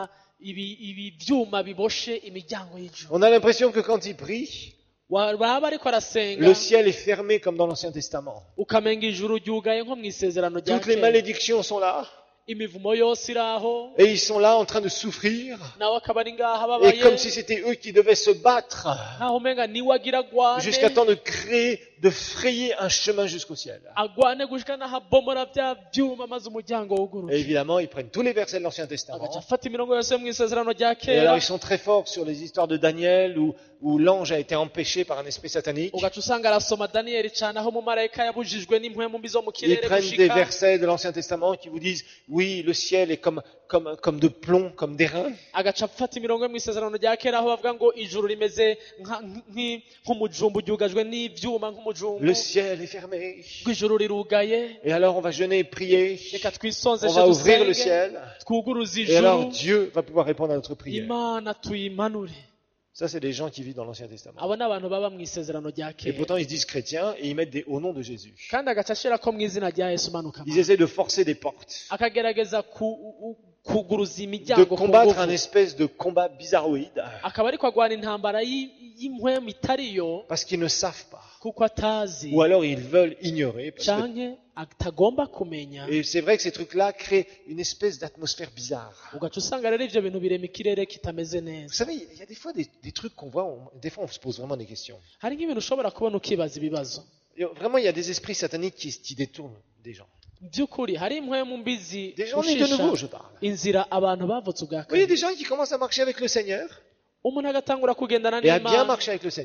ibi byuma biboshe imiryango y'ijuru. On a l'impression que quand ils prient, Baba ariko arasenga le ciel est fermé comme dans l'Ancien Testament. ukamenga ijuru ryugaye nko mu isezerano rya Toutes les kera. malédictions sont là Imivumo yose iraho et ils sont là en train de souffrir. nawe akaba ari ngaho Et ababaye comme si c'était eux qui devaient se battre nkaho umenga niwe agira agwane jusqu'à temps de créer, de frayer un chemin jusqu'au ciel. agwane gushika n'aho abomora bya byuma maze umuryango Et wuguruke. évidemment, ils prennent tous les versets de l'Ancien Agaca Testament. afata imirongo yose yo mu isezerano rya Et alors, kera ils sont très forts sur les histoires de Daniel où l'ange a été empêché par un esprit satanique. ugaca usanga arasoma daniyeli cyane aho umumarayika yabujijwe n'impwemu mbi zo mu Ils kirere prennent des gushika versets de l'Ancien Testament qui vous disent, oui, le ciel est comme de plomb, comme d'airain. agaca afata imirongo yo mu isezerano rya kera aho bavuga ngo ijuru rimeze nk'umujumbu ryugajwe n'ivyuma nk'umujumbu Le ciel est fermé. rw'ijuru rirugaye. Et alors, on va jeûner et prier. Reka On twisonzeshe va ouvrir le dusenge ciel. twuguruze Et alors, ijuru Dieu va pouvoir répondre à notre prière. imana tuyimanure. Ça, c'est des gens qui vivent dans l'Ancien Testament. abo ni abantu baba mu isezerano rya Et kera pourtant, ils se disent chrétiens et ils mettent au nom de Jésus. kandi agaca ashira ko mu izina rya yesu umanuka Ils essaient de forcer des portes, akagerageza kuguruza de imiryango ku combattre un nguvu. espèce de combat bizarroïde akaba ariko agwana intambara y'impwemu itariyo parce qu'ils ne savent pas. kuko atazi Ou alors ils veulent ignorer. Parce que... canke atagomba kumenya. Et c'est vrai que ces trucs-là créent une espèce d'atmosphère bizarre. ugaca usanga rero ivyo bintu birema ikirere kitameze Vous neza. savez, il y a des fois des trucs qu'on voit, des fois on se pose vraiment des questions. hari nk'ibintu ushobora kubona ukibaza ibibazo. Et vraiment, il y a des esprits sataniques qui détournent des gens. by'ukuri hari impwemu mbi Des gens nés de nouveau, je zigushisha parle. inzira abantu bavutse ubwa Vous voyez kabiri. des gens qui commencent à marcher avec le Seigneur umuntu agatangura kugendana et à bien n'imana marcher avec le Seigneur.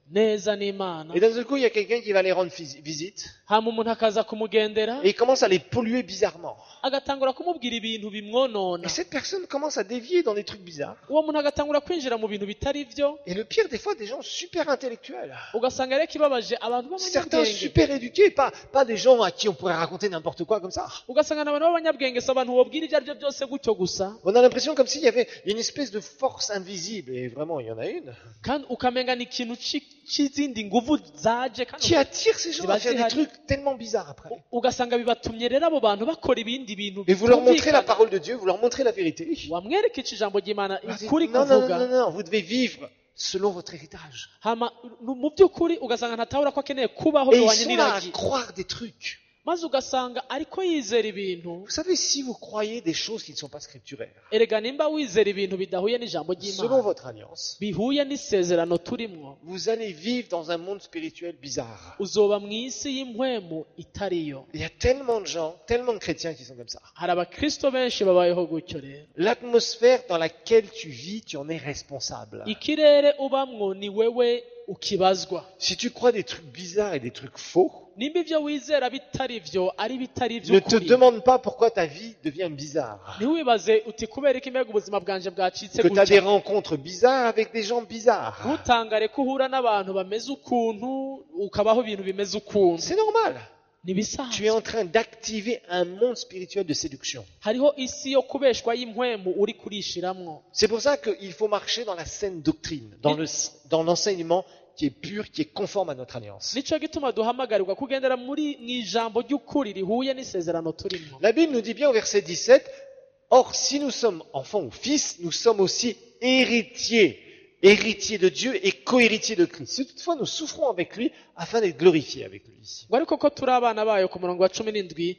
neza n'imana Et d'un seul coup, il y a quelqu'un qui va les rendre visite. hama umuntu akaza kumugendera Et il commence à les polluer bizarrement. agatangura kumubwira ibintu bimwonona Et cette personne commence à dévier dans des trucs bizarres. uwo muntu agatangura kwinjira mu bintu bitari byo Et le pire, des fois, des gens super intellectuels. ugasanga rero kibabaje abantu Certains b'abanyabwenge super éduqués, pas des gens à qui on pourrait raconter n'importe quoi comme ça. ugasanga n'abantu b'abanyabwenge si abantu wobwira ibyo ari byo byose gutyo gusa On a l'impression comme s'il y avait une espèce de force invisible. Et vraiment, il y en a une. kandi ukamenga ni ikintu cy'izindi nguvu zaje kandi Qui attire ces gens à faire des Zibazihari. trucs tellement bizarres après. ugasanga bibatumye rero abo bantu bakora ibindi bintu Et vous leur montrez la bitumvikana. parole de Dieu, vous leur montrez la vérité. wamwereka iki ijambo ry'imana Vous dites, ukuri non, non, kuvuga non, non, non, vous devez vivre selon votre héritage. hama mu by'ukuri ugasanga ntatahura ko akeneye kubaho Et ils bihwanye sont là à n'iragi croire des trucs. maze ugasanga ariko yizera ibintu Vous savez, si vous croyez des choses qui ne sont pas scripturaires, erega nimba wizera ibintu bidahuye n'ijambo selon ry'imana votre alliance, bihuye n'isezerano turimwo vous allez vivre dans un monde spirituel bizarre. uzoba mu isi y'impwemu itariyo Il y a tellement de gens, tellement de chrétiens qui sont comme ça. hari abakristo benshi babayeho gutyo rero L'atmosphère dans laquelle tu vis, tu en es responsable. ikirere ubamwo ni wewe ukibazwa Si tu crois des trucs bizarres et des trucs faux, nimba ibyo wizera bitari byo ari bitari ne te by'ukuri demande pas pourquoi ta vie devient bizarre. ntiwibaze uti kubera iki mbega ubuzima bwanje bwacitse Que tu as des gutya rencontres bizarres avec des gens bizarres. ntutangare ko uhura n'abantu bameze ukuntu ukabaho ibintu bimeze ukuntu C'est normal. Tu es ntibisanzwe en train d'activer un monde spirituel de séduction. hariho isi yo kubeshwa y'impwemu uri kurishiramwo C'est pour ça qu'il faut marcher dans la saine doctrine, dans l'enseignement qui est pur, qui est conforme à notre alliance. nicyo gituma duhamagarirwa kugendera mu ijambo ry'ukuri rihuye n'isezerano turimo La Bible nous dit bien au verset 17, « Or, si nous sommes enfants ou fils, nous sommes aussi héritiers, héritiers de Dieu et co-héritiers de Christ. Si toutefois nous souffrons avec lui, afin d'être glorifiés avec lui. » ngo ariko ko turi abana bayo ku murongo wa 17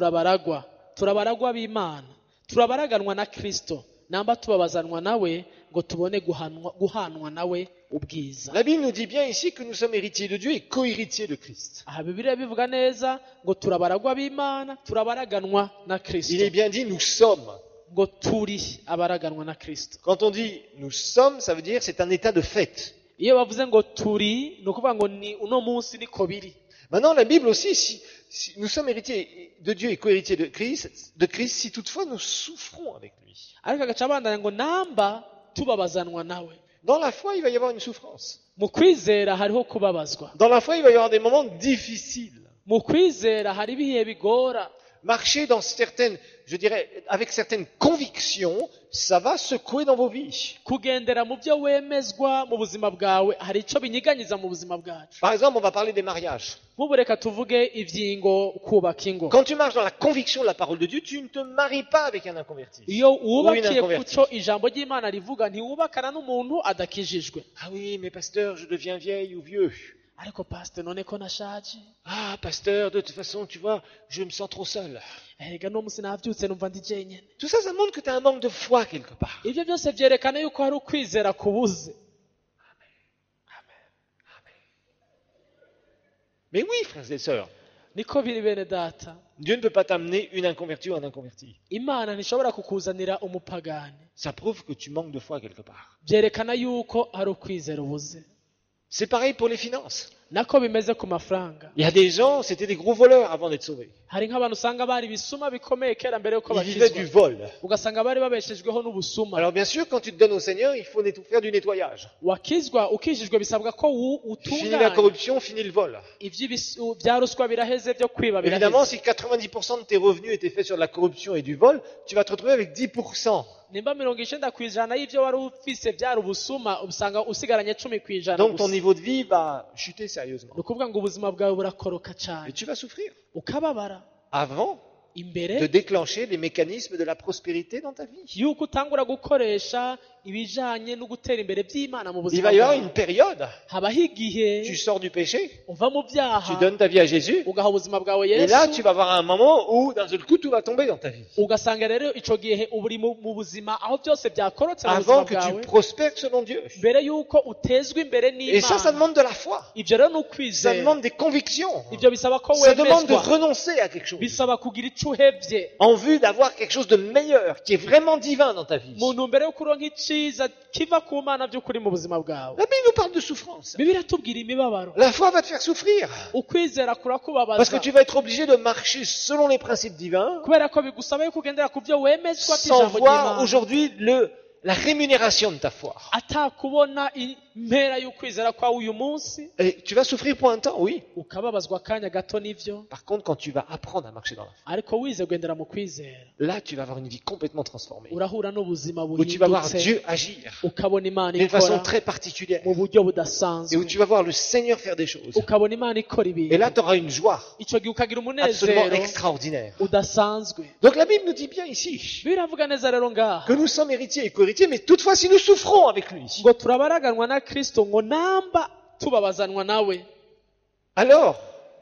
turabaragwa b'imana turabaraganwa na kristo namba tubabazanwa nawe ngo tubone guhanwa nawe ubwiza La Bible nous dit bien ici que nous sommes héritiers de Dieu et co-héritiers de Christ. aha bibiliya bivuga neza ngo turabaragwa b'imana turabaraganwa na Il kristo est bien dit « nous sommes ». ngo turi abaraganwa na kristo Quand on dit « nous sommes », ça veut dire c'est un état de fait. iyo bavuze ngo turi ni ukuvuga ngo ni uno munsi niko biri Maintenant, la Bible aussi, si nous sommes héritiers de Dieu et co-héritiers de Christ, si toutefois nous souffrons avec lui. ariko agaca abandanya ngo namba tubabazanwa nawe Dans la foi, il va y avoir une souffrance. mu kwizera hariho kubabazwa Dans la foi, il va y avoir des moments difficiles. mu kwizera hari ibihe bigora Marcher dans certaines, je dirais, avec certaines convictions, ça va secouer dans vos vies. kugendera mu byo wemezwa mu buzima bwawe hari icyo binyiganyiza mu buzima bwacu Par exemple, on va parler des mariages. nk'ubu reka tuvuge ibyingo kubaka ingo Quand tu marches dans la conviction de la parole de Dieu, tu ne te maries pas avec un inconverti. iyo Ou une wubakiye ku inconvertie. cyo ijambo ry'imana rivuga ntiwubakana n'umuntu adakijijwe Ah oui, mais pasteur, je deviens vieille ou vieux. ariko pasite none ko nashaje Ah, pasteur, de toute façon, tu vois, je me sens trop seul. erega no munsi nabyutse numva ndi jyenyine Tout ça, ça montre que tu as un manque de foi quelque part. ibyo byose byerekana yuko hari ukwizera kubuze Mais oui, frères et sœurs, niko biri bene data Dieu ne peut pas t'amener une inconvertie ou un inconverti. imana ntishobora kukuzanira umupagani Ça prouve que tu manques de foi quelque part. byerekana yuko hari ukwizera ubuze C'est pareil pour les finances. nako bimeze ku mafaranga Il y a des gens, c'était des gros voleurs avant d'être sauvés. hari nk'abantu usanga bari bisuma bikomeye kera mbere yuko Ils vivaient du bakizwa vol. ugasanga bari babeshejweho n'ubusuma Alors bien sûr, quand tu te donnes au Seigneur, il faut faire du nettoyage. wakizwa ukijijwe bisabwa ko Fini la utunganya corruption, fini le vol. bya ruswa biraheze byo kwiba Évidemment, biraheze si 90% de tes revenus étaient faits sur de la corruption et du vol, tu vas te retrouver avec 10%. nimba 90% y'ibyo wari ufise byari ubusuma usanga usigaranye 10% Donc ton gusa niveau de vie va chuter sérieusement. ni ukuvuga ngo ubuzima bwawe burakoroka Et cyane tu vas souffrir. ukababara Avant imbere de déclencher les mécanismes de la prospérité dans ta vie. yuko utangura gukoresha ibijanye no gutera imbere by'imana mu Il buzima va y avoir bwawe une période, habaho igihe tu sors du péché, uva mu tu byaha donnes ta vie à Jésus, ugaha ubuzima bwawe et là yesu tu vas avoir un moment où d'un seul coup tout va tomber dans ta vie. ugasanga rero ico gihe uba uri mu buzima aho byose byakorotse mu buzima Avant que tu bwawe prospères selon Dieu. mbere yuko utezwa imbere Et ça n'imana demande de la foi. ibyo rero ni Ça ukwizera demande des convictions. ibyo bisaba ko Ça demande de wemezwa renoncer à quelque chose. bisaba kugira ico ico uhevye en vue d'avoir quelque chose de meilleur, qui est vraiment divin dans ta vie. mu ntumbero yo kuronka iciza kiva ku mana by'ukuri mu buzima bwawe. La Bible nous parle de souffrance. Bibiliya itubwira imibabaro. La foi va te faire souffrir. Ukwizera Parce que kurakubabaza tu vas être obligé de marcher selon les principes divins, kubera ko bigusaba yuko ugendera ku byo wemezwa sans kw'ijambo voir ry'Imana aujourd'hui la rémunération de ta foi. atakubona impera y'ukwizera kwawe uyu munsi. Et tu vas souffrir pour un temps, oui. Ukababazwa akanya gato n'ivyo, Par contre, quand tu vas apprendre à marcher dans la foi, ariko wize kugendera mu kwizera là, tu vas avoir une vie complètement transformée. urahura n'ubuzima Où tu vas voir buhindutse, Dieu agir ukabona Imana d'une façon ikora très particulière. mu buryo Et où budasanzwe, tu vas voir le Seigneur faire des choses. ukabona Imana ikora Et là, ibintu, tu auras une joie ico gihe ukagira absolument umunezero extraordinaire. udasanzwe. Donc la Bible nous dit bien ici Biravuga neza rero ngaha que nous sommes héritiers et co-héritiers, mais toutefois si nous souffrons avec lui, ngo turabaraganwa na Kristo, ngo namba tubabazanwa nawe, alors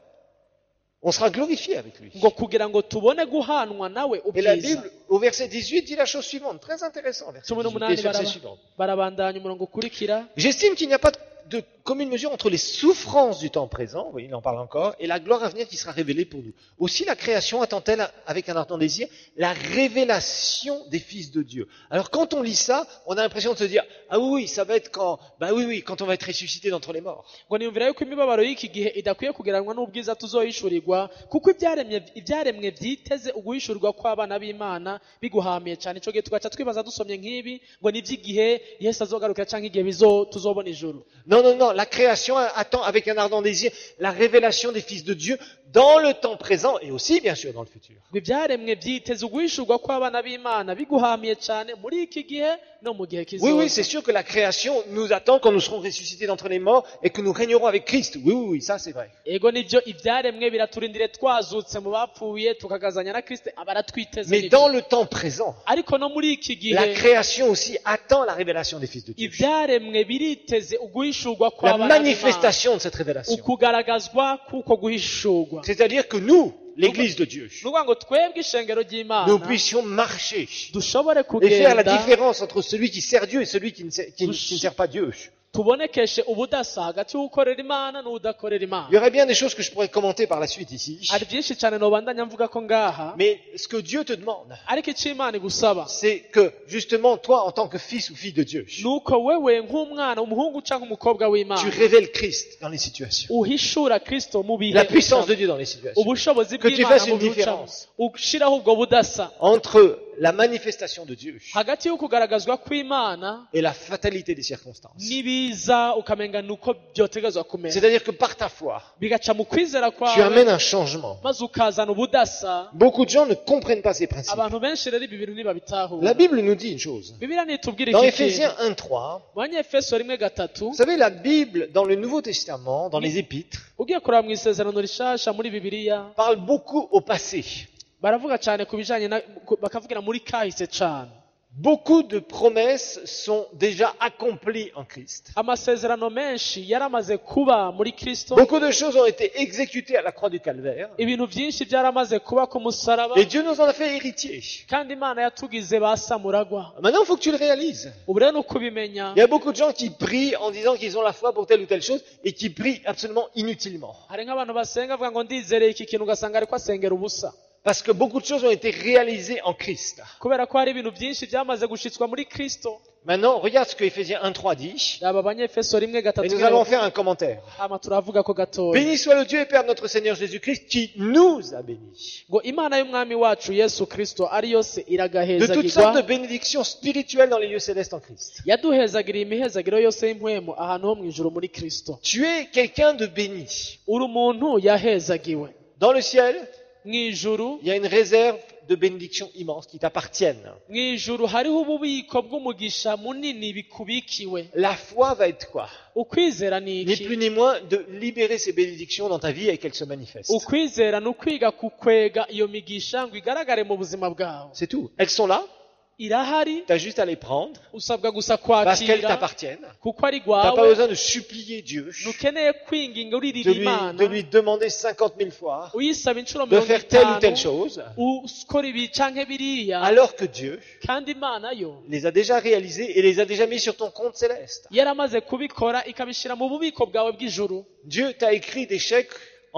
on sera glorifié avec lui. ngo kugira ngo tubone guhanwa nawe Et la ubwiza. Bible, au verset 18, dit la chose suivante, très intéressant, verset 18, et verset suivant. barabandanya umurongo ukurikira. J'estime qu'il n'y a pas de commune mesure entre les souffrances du temps présent, oui, il en parle encore, et la gloire à venir qui sera révélée pour nous. Aussi la création attend-elle avec un ardent désir la révélation des fils de Dieu. Alors quand on lit ça, on a l'impression de se dire, ah oui, ça va être quand, quand on va être ressuscité d'entre les morts. ngo niyumvira yuko imibabaro y'iki gihe idakwiye kugereranywa n'ubwiza tuzohishurirwa, kuko ibyaremwe byiteze uguhishurirwa kw'abana b'Imana biguhamiye cyane. Ico gihe tugaca twibaza dusomye nk'ibi ngo ni iby'igihe Yesu azogarukira canke igihe tuzobona ijuru. Non, la création attend avec un ardent désir la révélation des fils de Dieu dans le temps présent et aussi bien sûr dans le futur. ngo ibyaremwe byiteze uguhishurwa kw'abana b'Imana biguhamiye cyane muri iki gihe no mu gihe kizoza. Oui, c'est sûr que la création nous attend quand nous serons ressuscités d'entre les morts et que nous régnerons avec Christ. Oui, ça c'est vrai. Ego nivyo ibyaremwe biraturindire twazutse mu bapfuye tukagazanya na Kristo abaratwiteze. Mais dans le temps présent, ariko no muri iki gihe la création aussi attend la révélation des fils de Dieu. ibyaremwe biriteze uguhishurwa La kw'abana b'Imana, manifestation de cette révélation. ukugaragazwa kuko guhishurwa. C'est-à-dire que nous, l'Église de Dieu, nukuvuga ngo twebwe ishengero ry'Imana nous puissions marcher dushobore et faire la kugenda différence entre celui qui sert Dieu et celui qui ne sert pas Dieu. tubonekeshe ubudasa hagati y'ukorera Imana n'udakorera Imana. Il y aurait bien des choses que je pourrais commenter par la suite ici. hari byinshi cyane nobandanya mvuga ko ngaha, Mais ce que Dieu te demande, ariko icyo Imana igusaba c'est que justement toi, en tant que fils ou fille de Dieu, nuko wewe nk'umwana, umuhungu cyangwa umukobwa tu w'Imana révèles Christ dans les situations. uhishura Kristo mu bihe La puissance de ucamo, Dieu dans les situations. ubushobozi Que tu bw'Imana fasses mu une bihe ucamo, différence ushiraho ubwo budasa entre la manifestation de Dieu hagati y'ukugaragazwa kw'Imana et la fatalité des circonstances. n'ibiza ukamenga nuko byotegezwa kumera, C'est-à-dire que par ta foi, bigaca mu kwizera tu kwawe amènes un changement. maze ukazana ubudasa. Beaucoup de gens ne comprennent pas ces principes. abantu benshi rero ibi bintu La ntibabitahura. Bible nous dit une chose. Bibiliya nitubwira Dans iki kintu Éphésiens 1:3, mu Banyefeso 1:3, vous savez, la Bible, dans le Nouveau Testament, dans les épîtres, ugiye kureba mu isezerano rishasha muri Bibiliya parle beaucoup au passé. baravuga cyane ku bijanye bakavugira muri kahise cyane. Beaucoup de promesses sont déjà accomplies en Christ. amasezerano menshi yaramaze kuba muri Kristo, Beaucoup de choses ont été exécutées à la croix du Calvaire. ibintu byinshi byaramaze kuba ku musaraba, Et Dieu nous en a fait héritiers. kandi Imana yatugize ba samuragwa. Maintenant, il faut que tu le réalises. ubu rero ni ukubimenya. Il y a beaucoup de gens qui prient en disant qu'ils ont la foi pour telle ou telle chose et qui prient absolument inutilement. hari nk'abantu basenga bavuga ngo ndizereye iki kintu, ugasanga ariko asengera ubusa, Parce que beaucoup de choses ont été réalisées en Christ. kubera ko hari ibintu byinshi byamaze gushitswa muri Kristo. Maintenant, regarde ce que Éphésiens 1:3 dit. aba Banyefeso Et 1:3 nous allons faire un commentaire. hama turavuga ko gatoya Béni soit le Dieu et Père de notre Seigneur Jésus-Christ qui nous a bénis. ngo Imana y'umwami wacu Yesu Kristo ari yose De toutes sortes iragahezagirwa, de bénédictions spirituelles dans les lieux célestes en Christ. yaduhezagiriye imihezagiro yose y'impwemu ahantu ho mu ijuru muri Kristo. Tu es quelqu'un de béni. uri umuntu yahezagiwe. Dans le ciel, mu ijuru il y a une réserve de bénédictions immenses qui t'appartiennent. mu ijuru hariho ububiko bw'umugisha munini bikubikiwe. La foi va être quoi? ukwizera ni Ni iki? plus ni moins de libérer ces bénédictions dans ta vie et qu'elles se manifestent. ukwizera ni ukwiga kukwega iyo migisha ngo igaragare mu buzima bwawe. C'est tout. Elles sont là, irahari, tu as juste à les prendre usabwa gusa parce qu'elles kwakira t'appartiennent. kuko ari Tu n'as pas rwawe. besoin de supplier Dieu, ntukeneye kwinginga uririra de Imana lui demander 50 000 fois uyisaba inshuro de 50 faire telle ou telle chose, ukora ibi canke biriya, alors que Dieu kandi Imana yo les a déjà réalisées et les a déjà mis sur ton compte céleste. yaramaze kubikora ikabishyira mu bubiko bwawe bw'ijuru. Dieu t'a écrit des chèques en blanc.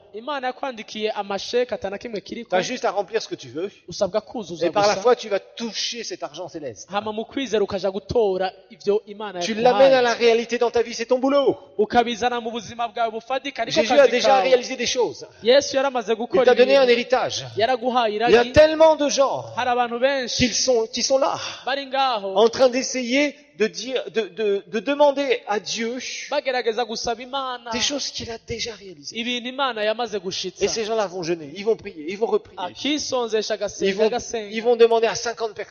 imana yakwandikiye amasheke atana kimwe kiriko Tu as juste à remplir ce que tu veux. usabwa kuzuza Et par la gusa foi, tu vas toucher cet argent céleste. hama mu kwizera ukaja gutora ivyo imana Tu l'amènes à yakuhaye la réalité dans ta vie, c'est ton boulot. ukabizana mu buzima bwawe bufatika niko Jésus a kazi déjà kawe réalisé des choses. yesu yaramaze Il gukora t'a donné un ibintu héritage. yaraguhaye Il y a iragi tellement de gens hari abantu benshi qui sont là, bari ngaho en train d'essayer de dire, de demander à Dieu bagerageza gusaba imana des choses qu'il a déjà réalisées. ibintu imana yamaze Et gushitsa ces gens-là vont jeûner, ils vont prier, ils vont reprier. akisonzesha Ils agasenga vont, ils agasenga vont demander à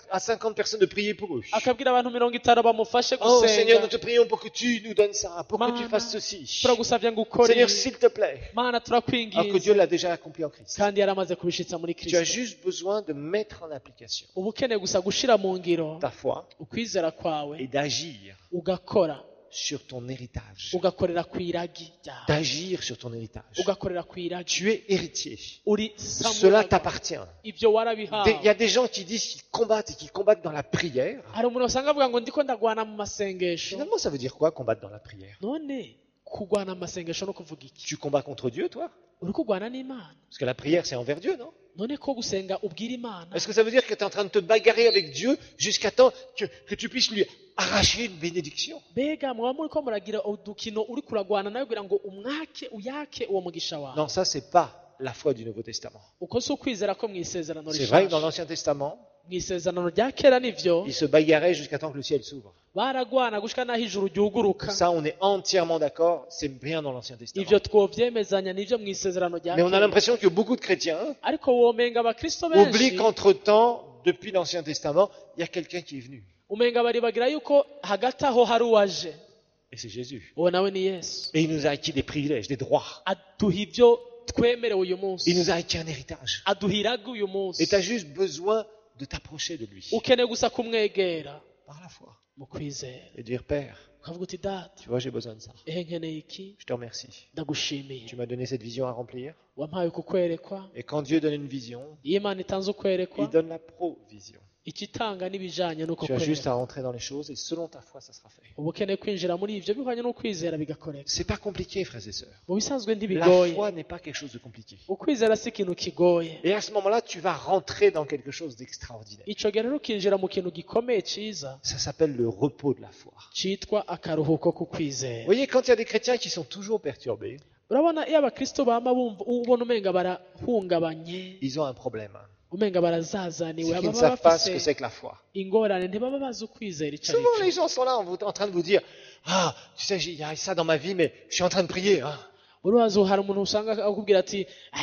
50 personnes de prier pour eux. akabwira abantu 50 bamufashe Oh Seigneur, gusenga nous te prions pour que tu nous donnes ça, pour que tu Mana, fasses ceci. turagusavye ngo ukore Seigneur, ibi. s'il te plaît. mana Alors que turakwinginze Dieu l'a déjà accompli en Christ. kandi yaramaze kubishitsa muri Tu as kristo juste besoin de mettre en application uba ukeneye gusa gushira mu ngiro ta foi ukwizera kwawe et d'agir ugakora sur ton héritage. ugakorera ku iragi ryawe D'agir sur ton héritage. ugakorera ku iragi Tu es héritier. uri Cela samuraga t'appartient. ivyo Il y warabihawe a des gens qui disent qu'ils combattent et qu'ils combattent dans la prière. hari umuntu usanga avuga ngo ndiko ndagwana mu masengesho Finalement, ça veut dire quoi, combattre dans la prière? none kugwana mu masengesho no kuvuga iki Tu combats contre Dieu, toi? uri kugwana n'imana Parce que la prière, c'est envers Dieu, non? none ko gusenga ubwira imana Est-ce que ça veut dire que tu es en train de te bagarrer avec Dieu jusqu'à temps que tu puisses lui arracher une bénédiction? mbega mwaba muri ko muragira udukino uri kuragwana nawe kugira ngo umwake uyake uwo mugisha wawe Non, ça, c'est pas la foi du Nouveau Testament. uko si ukwizera ko mu isezerano C'est vrai que dans rishasha l'Ancien Testament, mu isezerano rya kera nivyo ils se bagarraient jusqu'à temps que le ciel s'ouvre. baragwana gushika n'aho ijuru ryuguruka Ça, on est entièrement d'accord, c'est bien dans l'Ancien Testament. ivyo twovyemezanya nivyo mu isezerano rya Mais on a kera l'impression que beaucoup de chrétiens ariko womenga abakristo oublient benshi qu'entre-temps, depuis l'Ancien Testament, il y a quelqu'un qui est venu. umenga baribagira yuko hagati aho hari uwaje Et c'est Jésus. uwo nawe ni yesu Et il nous a acquis des privilèges, des droits. aduha ivyo twemerewe uyu munsi Il nous a acquis un héritage. aduha iragi uyu munsi Et tu as juste besoin de t'approcher de lui ukeneye gusa kumwegera par la foi. mu kwizera Et dire, Père, ukavuga uti data tu vois, j'ai besoin de ça. ehe nkeneye iki Je te remercie. ndagushimiye Tu m'as donné cette vision à remplir. wampaye kukwerekwa Et quand Dieu donne une vision, iyo imana itanze ukwerekwa il donne la provision. ikitanga n'ibijanye n'uko Tu as juste kwerekwa à rentrer dans les choses et selon ta foi, ça sera fait. uba ukeneye kwinjira muri ivyo bihwanye n'ukwizera bigakoreka C'est pas compliqué, frères et sœurs. mu bisanzwe La ntibigoye foi n'est pas quelque chose de compliqué. ukwizera si ikintu kigoye Et à ce moment-là, tu vas rentrer dans quelque chose d'extraordinaire. ico gihe rero ukinjira mu kintu gikomeye ciza Ça s'appelle le repos de la foi. citwa akaruhuko ku Vous kwizera voyez, quand il y a des chrétiens qui sont toujours perturbés, urabona iyo abakristo bama bumva ubona umenga barahungabanye ils ont un problème. umenga barazazaniwe C'est qu'ils ne baba savent pas ce que bafise c'est que la foi. ingorane ntibaba bazi ukwizera ico Souvent, ari les gens sont là en train de vous dire, ah, tu sais, il y a ça dans ma vie, mais je suis en train de prier. Hein. urazi hari umuntu usanga akubwira ati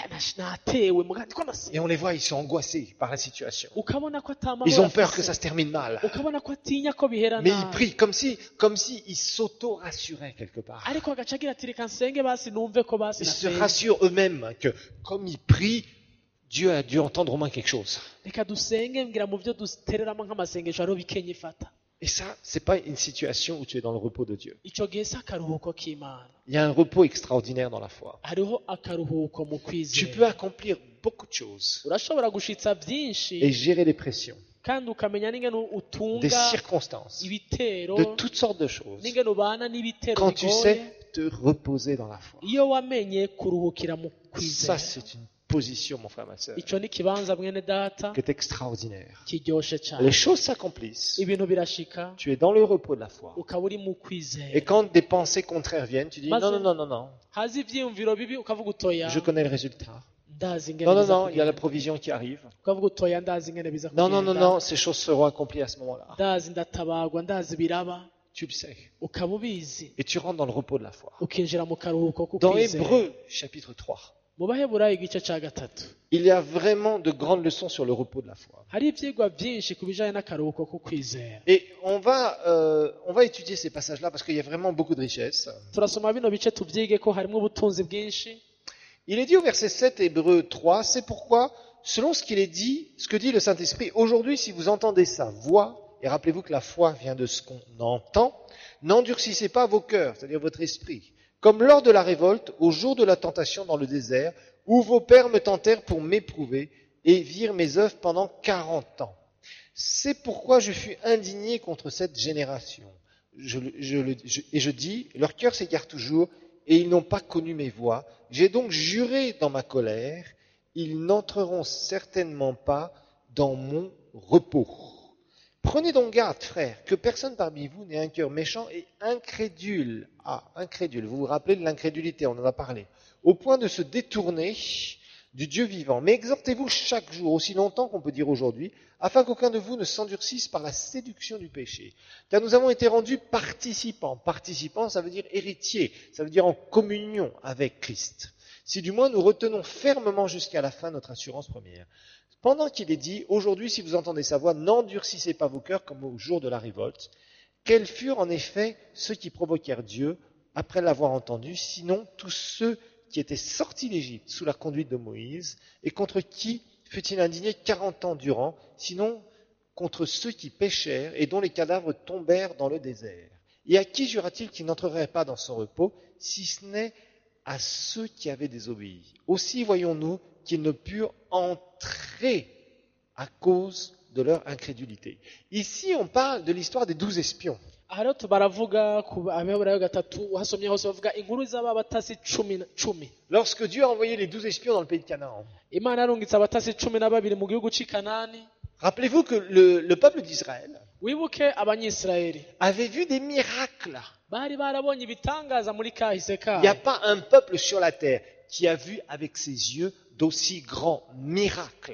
natewe muga ndiko Et nase on les voit, ils sont angoissés par la situation. ukabona ko atamahoro Ils ont peur que afise. ça se termine mal. ukabona ko atinya ko bihera Mais ils nabi prient comme si ils s'auto-rassuraient quelque part. ariko agaca agira ati reka nsenge basi numve ko basi Ils se nasenze rassurent eux-mêmes que comme ils prient, Dieu a dû entendre au moins quelque chose. reka dusenge mbwira mu byo dutereramo nk'amasengesho hariho bikenya ifata Et ça, c'est pas une situation où tu es dans le repos de Dieu. ico gihe si akaruhuko k'imana Il y a un repos extraordinaire dans la foi. hariho akaruhuko mu Tu peux kwizera accomplir beaucoup de choses urashobora gushitsa byinshi et gérer les pressions, kandi ukamenya n'ingene des utunga circonstances, ibitero de toutes sortes de choses. n'ingene ubana n'ibitero Quand tu bigoye sais te reposer dans la foi. iyo wamenye kuruhukira mu Ça, kwizera c'est une position, mon frère, ma soeur, ico ni kibanza mwene data qui est extraordinaire. kiryoshe cyane Les choses s'accomplissent. ibintu birashika Tu es dans le repos de la foi. ukaba uri mu Et kwizera quand des pensées contraires viennent, tu dis non, Maze- non, non, non, non. haza ivyiyumviro bibi ukavuga utoya Je connais le résultat. ndazi ingene Non, non, biza non, il y a la kugenda. provision qui arrive. ukavuga utoya ndazi ingene biza Non, non, non, kugenda. non, ces choses seront accomplies à ce moment-là. ndazi ndatabagwa ndazi biraba Tu le sais. ukaba ubizi Et tu rentres dans le repos de la foi. ukinjira mu karuhuko Dans k'ukwizera Hébreux, chapitre 3, mu baheburayo igice ca gatatu il y a vraiment de grandes leçons sur le repos de la foi. hari ivyigwa vyinshi ku bijanye n'akaruhuko k'ukwizera Et on va étudier ces passages-là parce qu'il y a vraiment beaucoup de richesses. turasoma bino bice tuvyige ko harimwo ubutunzi bwinshi Il est dit au verset 7, Hébreux 3, c'est pourquoi, selon ce qu'il est dit, ce que dit le Saint-Esprit, aujourd'hui, si vous entendez sa voix, et rappelez-vous que la foi vient de ce qu'on entend, n'endurcissez pas vos cœurs, c'est-à-dire votre esprit, comme lors de la révolte, au jour de la tentation dans le désert, où vos pères me tentèrent pour m'éprouver et virent mes œuvres pendant 40 ans. C'est pourquoi je fus indigné contre cette génération. Et je dis, leur cœur s'égare toujours, et ils n'ont pas connu mes voies. J'ai donc juré dans ma colère, ils n'entreront certainement pas dans mon repos. Prenez donc garde, frères, que personne parmi vous n'ait un cœur méchant et incrédule. Incrédule, vous vous rappelez de l'incrédulité, on en a parlé. Au point de se détourner du Dieu vivant. Mais exhortez-vous chaque jour, aussi longtemps qu'on peut dire aujourd'hui, afin qu'aucun de vous ne s'endurcisse par la séduction du péché. Car nous avons été rendus participants. Participants, ça veut dire héritiers, ça veut dire en communion avec Christ. Si du moins nous retenons fermement jusqu'à la fin notre assurance première. Pendant qu'il est dit, aujourd'hui, si vous entendez sa voix, n'endurcissez pas vos cœurs comme au jour de la révolte. Quels furent en effet ceux qui provoquèrent Dieu après l'avoir entendu, sinon tous ceux qui étaient sortis d'Égypte sous la conduite de Moïse, et contre qui fut-il indigné 40 ans durant, sinon contre ceux qui péchèrent et dont les cadavres tombèrent dans le désert. Et à qui jura-t-il qu'il n'entrerait pas dans son repos, si ce n'est à ceux qui avaient désobéi? Aussi voyons-nous qu'ils ne purent entrer à cause de leur incrédulité. Ici, on parle de l'histoire des 12 espions. aha rero baravuga ku abaheburayo gatatu uhasomye hose bavuga inkuru z'abatasi cumi. Lorsque Dieu a envoyé les 12 espions dans le pays de Canaan, Imana yarungitse abatasi 12 mu gihugu cy'i Kanani. rappelez-vous que le peuple d'Israël Wibuke abanyisirayeli avait vu des miracles. bari barabonye ibitangaza muri kahise Il n'y a kabo. pas un peuple sur la terre qui a vu avec ses yeux d'aussi grands miracles.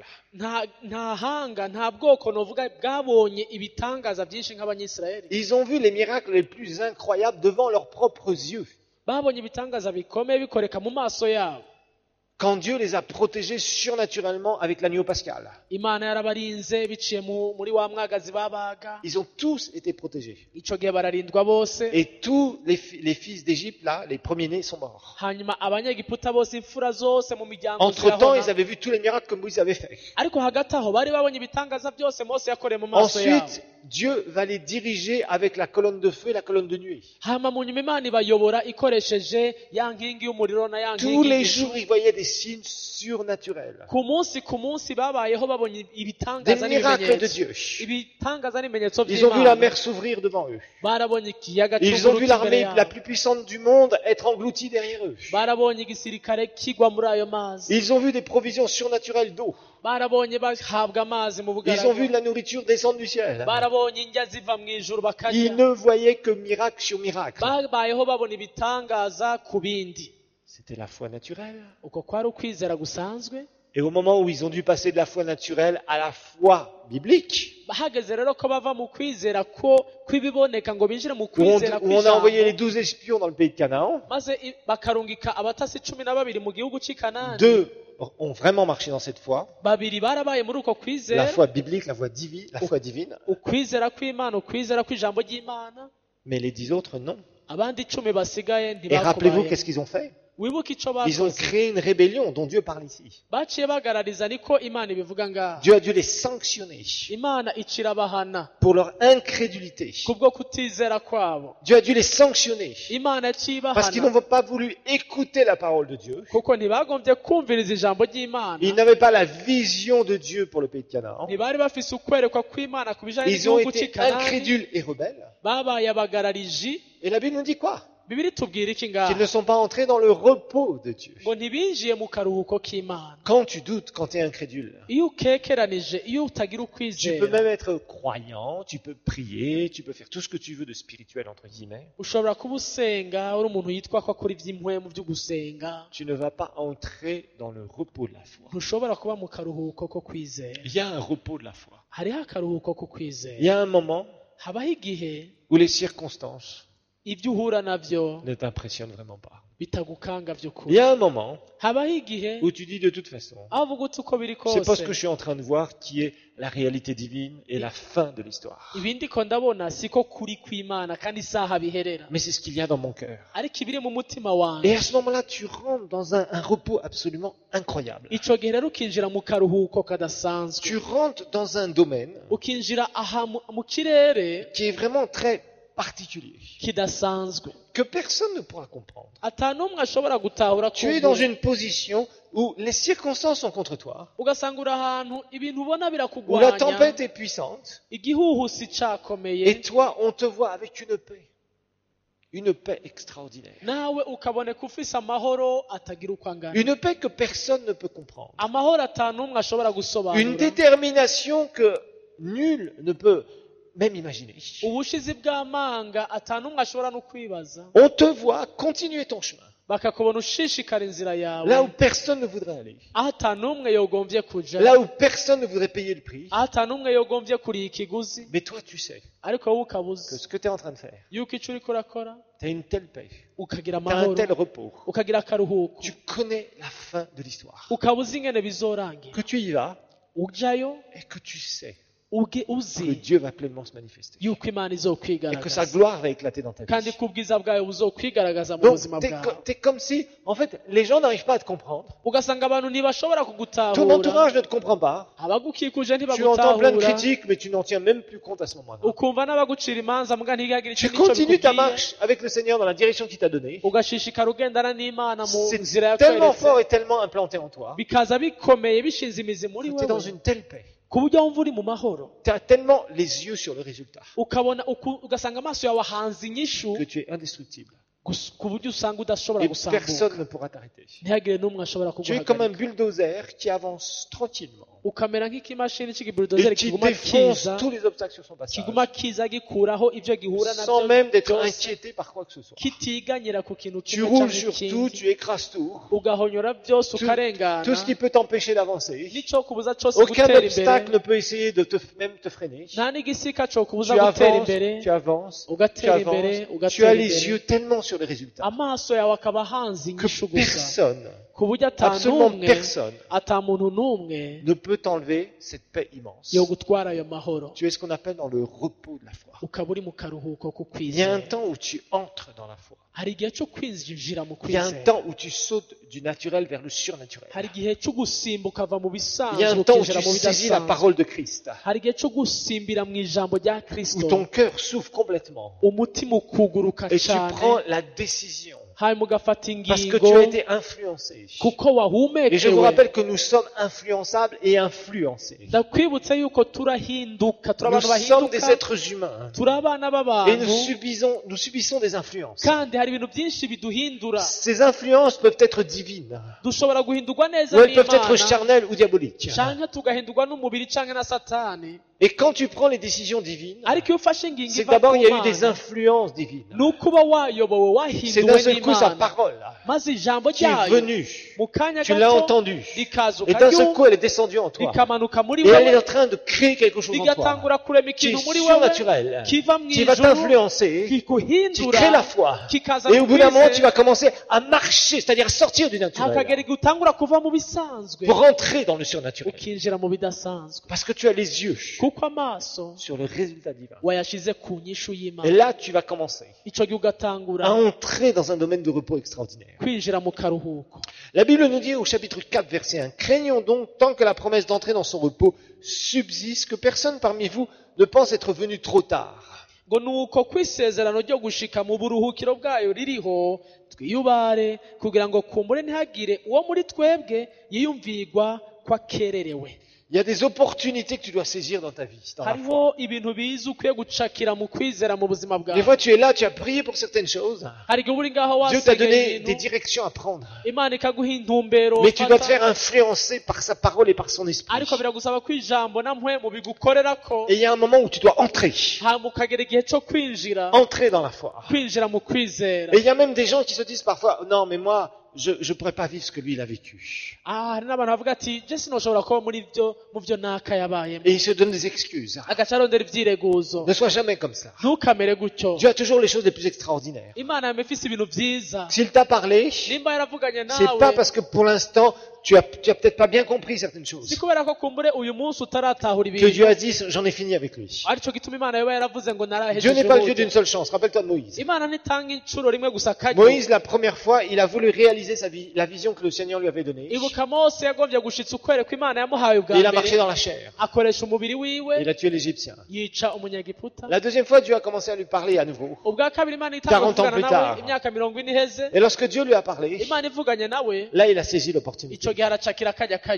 nta hanga nta bwoko novuga bwabonye ibitangaza byinshi nk'abanyisirayeli. Ils ont vu les miracles les plus incroyables devant leurs propres yeux. Babonye ibitangaza bikomeye bikoreka mu maso yabo. Quand Dieu les a protégés surnaturellement avec l'agneau pascal. Imana yarabarinze biciye muri wa mwagazi babaga. Ils ont tous été protégés. Ico gihe bararindwa bose. Et tous les fils d'Égypte, là, les premiers-nés, sont morts. Hanyuma abanyegiputa bose imfura zose mu miryango Entre-temps, ils zirahona. avaient vu tous les miracles que Moïse avait fait. Ariko hagati aho bari babonye ibitangaza byose Mose yakoreye mu maso yabo. Ensuite, Dieu va les diriger avec la colonne de feu et la colonne de nuée. Hanyuma mu nyuma Imana ibayobora ikoresheje ya nkingi y'umuriro na ya Tous nkingi les y'igicu. jours, ils voyaient des signes surnaturels. ku munsi babayeho babonye Des ibitangaza miracles de n'ibimenyetso. Dieu. Ibitangaza n'ibimenyetso Ils ont vu la by'Imana. mer s'ouvrir devant eux. Barabonye ikiyaga Ils ont vu cy'uburuki imbere l'armée yabo. la plus puissante du monde être engloutie derrière eux. Barabonye igisirikare kigwa muri ayo mazi. Ils ont vu des provisions surnaturelles d'eau. Barabonye bahabwa amazi mu Ils ont vu de bugaragwa. la nourriture descendre du ciel. Barabonye indya ziva mu ijuru Ils bakarya. ne voyaient que miracle sur miracle. Babayeho babona ibitangaza ku bindi. C'était la foi naturelle. Uko kwari ukwizera gusanzwe. Et au moment où ils ont dû passer de la foi naturelle à la foi biblique, Bahageze rero ko bava mu kwizera ko kwibiboneka ngo binjire mu où on, kwizera où on a envoyé les kw'ijambo. 12 espions dans le pays de Canaan, Maze bakarungika abatasi 12 mu gihugu cy'i Kanani. deux ont vraiment marché dans cette foi, Babiri barabaye muri uko la kwizera. foi biblique, la foi divine, Ukwizera kw'Imana, ukwizera kw'ijambo ry'Imana. mais les 10 autres non. Abandi 10 basigaye Et rappelez-vous, ntibakubaye. qu'est-ce qu'ils ont fait? Wibuke ico Ils ont bakoze. créé une rébellion dont Dieu parle ici. Baciye bagarariza niko Imana ibivuga ngaha. Dieu a dû les sanctionner Imana icira bahana pour leur incrédulité. kubwo kutizera kwabo. Dieu a dû les sanctionner Imana yaciye parce qu'ils bahana n'ont pas voulu écouter la parole de Dieu. kuko ntibagombye kumviriza ijambo ry'Imana. Ils n'avaient pas la vision de Dieu pour le pays de Canaan. Ntibari bafise ukwerekwa kw'Imana ku bijanye Ils ont n'igihugu cy'i été Kanani. incrédules et rebelles. Babaye abagarariji. Et la Bible nous dit quoi? Bibiri tubwira iki Qu'ils ngaha? ne sont pas entrés dans le repos de Dieu. Ngo ntibinjiye mu karuhuko k'Imana. Quand tu doutes, quand tu es incrédule, Iyo ukekeranije, iyo utagira tu peux ukwizera, même être croyant, tu peux prier, tu peux faire tout ce que tu veux de spirituel, entre guillemets. ushobora kuba usenga uri umuntu yitwa ko akora iby'impwemu byo gusenga. Tu ne vas pas entrer dans le repos de la foi. Ntushobora kuba mu karuhuko ko kwizera. Il y a un repos de la foi. Hariho akaruhuko ko Il kwizera. y a un moment Habaho igihe où les circonstances ibyo uhura navyo ne t'impressionnent vraiment pas. bitagukanga Il by'ukuri. y a un moment Habaho igihe où tu dis de toute façon, aho uvuga uti uko biri c'est pas ce kose que je suis en train de voir qui est la réalité divine et la fin de l'histoire. ibi ndiko ndabona siko kuri kw'Imana kandi isaha biherera, Mais c'est ce qu'il y a dans mon cœur. ariko ibiri mu mutima Et wanjye. à ce moment-là, tu rentres dans un repos absolument incroyable. Ico gihe rero ukinjira mu karuhuko kadasanzwe, Tu rentres dans un domaine ukinjira aha mu kirere qui est vraiment très particulier, kidasanzwe que personne ne pourra comprendre. ata n'umwe ashobora gutahura. Tu es dans une position où les circonstances sont contre toi, ugasanga uri ahantu ibintu ubona où la birakugwanya, tempête est puissante, igihuhusi cakomeye, et toi, on te voit avec une paix. une paix extraordinaire. nawe ukaboneka ufise amahoro atagira uko angana, Une paix que personne ne peut comprendre. amahoro atanumwe ashobora Une gusobanura, détermination que nul ne peut même imaginer. ubushizi bw'amanga atanumwe ashobora no kwibaza. On te voit continuer ton chemin. Bakakubona ushishikara inzira yawe Là où personne ne voudrait aller. aho atanumwe yogombye kuja, Là où personne ne voudrait payer le prix. aho atanumwe yogombye kuriha ikiguzi, Mais toi, tu sais ariko wowe que ukabuza ce que tu es en train de faire, yuko icyo uriko urakora tu as une telle paix, ukagira tu as un amahoro, tel repos. ukagira akaruhuko, Tu connais la fin de l'histoire. ukabuza ingene bizorangira, Que tu y vas ujayo et que tu sais uge que uzi Dieu va pleinement se manifester. yuko Imana Et que sa izokwigaragaza gloire va éclater dans ta kandi vie. ko ubwiza bwayo buzokwigaragaza mu Donc, buzima t'es bwawe. comme si, en fait, les gens n'arrivent pas à te comprendre. Ugasanga abantu ntibashobora Ton kugutahura, entourage ne te comprend pas. abagukikuje Tu entends plein de ntibagutahura, critiques, mais tu n'en tiens même plus compte à ce moment-là. ukumva n'abagucira imanza muga ntihagira Tu icyo n'icyo continues ta bikubwiye, marche avec le Seigneur dans la direction qu'il t'a donnée. ugashishikara ugendana n'Imana mu C'est nzira tellement yakweretse, fort et tellement implanté en toi. bikaza bikomeye bishinze imizi muri Tu es dans wewe une telle paix. ku buryo wumva uri mu mahoro, Tu as tellement les yeux sur le résultat ukabona ugasanga amaso yawe ahanze inyishu que tu es indestructible. ku buryo usanga udashobora Et gusambuka, personne ne pourra t'arrêter. ntihagire n'umwe ashobora Tu es comme un kuguhagarika, bulldozer qui avance tranquillement ukamera nk'ikimashini cy'ikibuldozer et qui kiguma défonce kiza tous les obstacles sur son passage kiguma kiza gikuraho ibyo gihura sans nabyo même d'être byose, inquiété par quoi que ce soit. kitiganyira ku kintu Tu kimwe roules cyangwa sur tout, ikindi, tu écrases tout. ugahonyora byose Tout ukarengana, ce qui peut t'empêcher d'avancer. n'icyo kubuza cyose Aucun gutera obstacle imbere, ne peut essayer de même te freiner. nta n'igisika cyo kubuza Tu gutera avances, imbere, tu avances, tu ugatera imbere, avances. Tu ugatera as les imbere, yeux tellement sur les résultats amaso yawe akaba ahanze inyishu que gusa, personne, ku buryo absolument atanumwe personne, ata muntu n'umwe ne peut t'enlever cette paix immense. yo gutwara ayo mahoro, Tu es ce qu'on appelle dans le repos de la foi. ukaba uri mu karuhuko ko Il y a un kwizera. temps où tu entres dans la foi. Hari igihe cyo kwinjira mu Il y a un kwizera, temps où tu sautes du naturel vers le surnaturel. hari igihe cyo gusimbuka ukava mu Il y a bisanzwe un temps où tu ukinjira mu saisis la bidasanzwe, parole de Christ, hari igihe cyo gusimbira mu ijambo rya où Kristo, ton cœur s'ouvre complètement umutima ukuguruka et tu cyane, prends la décision hanyuma ugafata parce que ingingo tu as été influencé. kuko Et je vous wahumekewe. rappelle que nous sommes influençables et influencés. Ndakwibutsa yuko turahinduka, turi Nous abantu sommes des bahinduka, êtres humains turi abana et b'abantu, nous subissons des influences. kandi hari ibintu byinshi biduhindura. Ces influences peuvent être divines Dushobora guhindurwa neza ou elles peuvent être n'Imana, charnelles ou diaboliques. canke tugahindurwa n'umubiri canke na satani. Et quand tu prends les décisions divines, Ariko iyo ufashe ingingo c'est iva d'abord ku il y a eu des Mana, influences divines. ni ukuba wayobowe, C'est d'un wahinduwe seul coup sa n'Imana, parole maze ijambo qui est ryayo venue. mu kanya Tu l'as gato entendue. rikaza Et d'un seul ukaryumva, coup elle est descendue en toi. rikamanuka muri Et elle est en wewe, train de créer quelque chose en toi rigatangura kurema qui est ikintu muri wewe surnaturel, kiva mu qui va ijuru, t'influencer, qui kikuhindura, crée la foi. kikaza Et au bout d'un moment, tu kwizera, vas commencer à marcher, c'est-à-dire à sortir du hakagera naturel igihe utangura kuva mu bisanzwe pour rentrer dans le surnaturel. ukinjira mu bidasanzwe, Parce que tu as les yeux kuko amaso sur le résultat divin. wayashize ku nyishu Et y'Imana. là, tu vas commencer Ico gihe à ugatangura entrer dans un domaine de repos extraordinaire. kwinjira mu karuhuko. La Bible nous dit au chapitre 4, verset 1, « Craignons donc, tant que la promesse d'entrer dans son repos subsiste, que personne parmi vous ne pense être venu trop tard. » ngo nuko kwisezerano ryo gushika mu buruhukiro bwayo ririho, twiyubare kugira ngo kumbure ntihagire uwo muri twebwe yiyumvirwa ko akererewe. Il y a des opportunités que tu dois saisir dans ta vie, dans la foi. Hariho ibintu biza ukwiye gucakira mu kwizera mu buzima Des bwawe. fois, tu es là, tu as prié pour certaines choses. Hari igihe uri ngaho Dieu t'a wasengeye donné des ibintu, directions à prendre. Imana ikaguha intumbero Mais tu dois te ufata, faire influencer par sa parole et par son esprit. ariko biragusaba ko ijambo na mpwemu bigukorerako, Et il y a un moment où tu dois entrer. hanyuma ukagera igihe cyo kwinjira, Entrer dans la foi. kwinjira mu kwizera. Et il y a même des gens qui se disent parfois, non, mais moi, je ne pourrais pas vivre ce que lui, il a vécu. Hari n'abantu bavuga ati je sinoshobora kuba mu byo naka yabayemo, Et ils se donnent des excuses. agaca arondera ivyireguzo. Ne sois jamais comme ça. Ntukamere gutyo. Dieu a toujours les choses les plus extraordinaires. Imana yama ifise ibintu vyiza. S'il t'a parlé, Nimba yaravuganye c'est pas nawe, parce que pour l'instant, tu as peut-être pas bien compris certaines choses. si kubera ko kumbure uyu munsi utaratahura Que ibintu, Dieu a dit, j'en ai fini avec lui. arico gituma Imana yoba yaravuze ngo Dieu narahejeje n'est pas le Dieu uburyo. d'une seule chance. Rappelle-toi de Moïse. Imana ntitanga incuro rimwe gusa karyo. Moïse, la première fois, il a voulu réaliser la vision que le Seigneur lui avait donnée. Ibuka Mose yagombye gushitsa ukwereka Imana yamuhaye ubwa Et il a marché mbere, dans la chair. akoresha umubiri Et wiwe, il a tué l'Égyptien. yica umunyagiputa. La deuxième fois, Dieu a commencé à lui parler à nouveau. Ubwa kabiri Imana 40 ans itanga plus kuvugana tard. nawe imyaka 40 iheze, Et lorsque Dieu lui a parlé, Imana ivuganye nawe, là, il a saisi l'opportunité. ico gihe aracakira kajya karyo.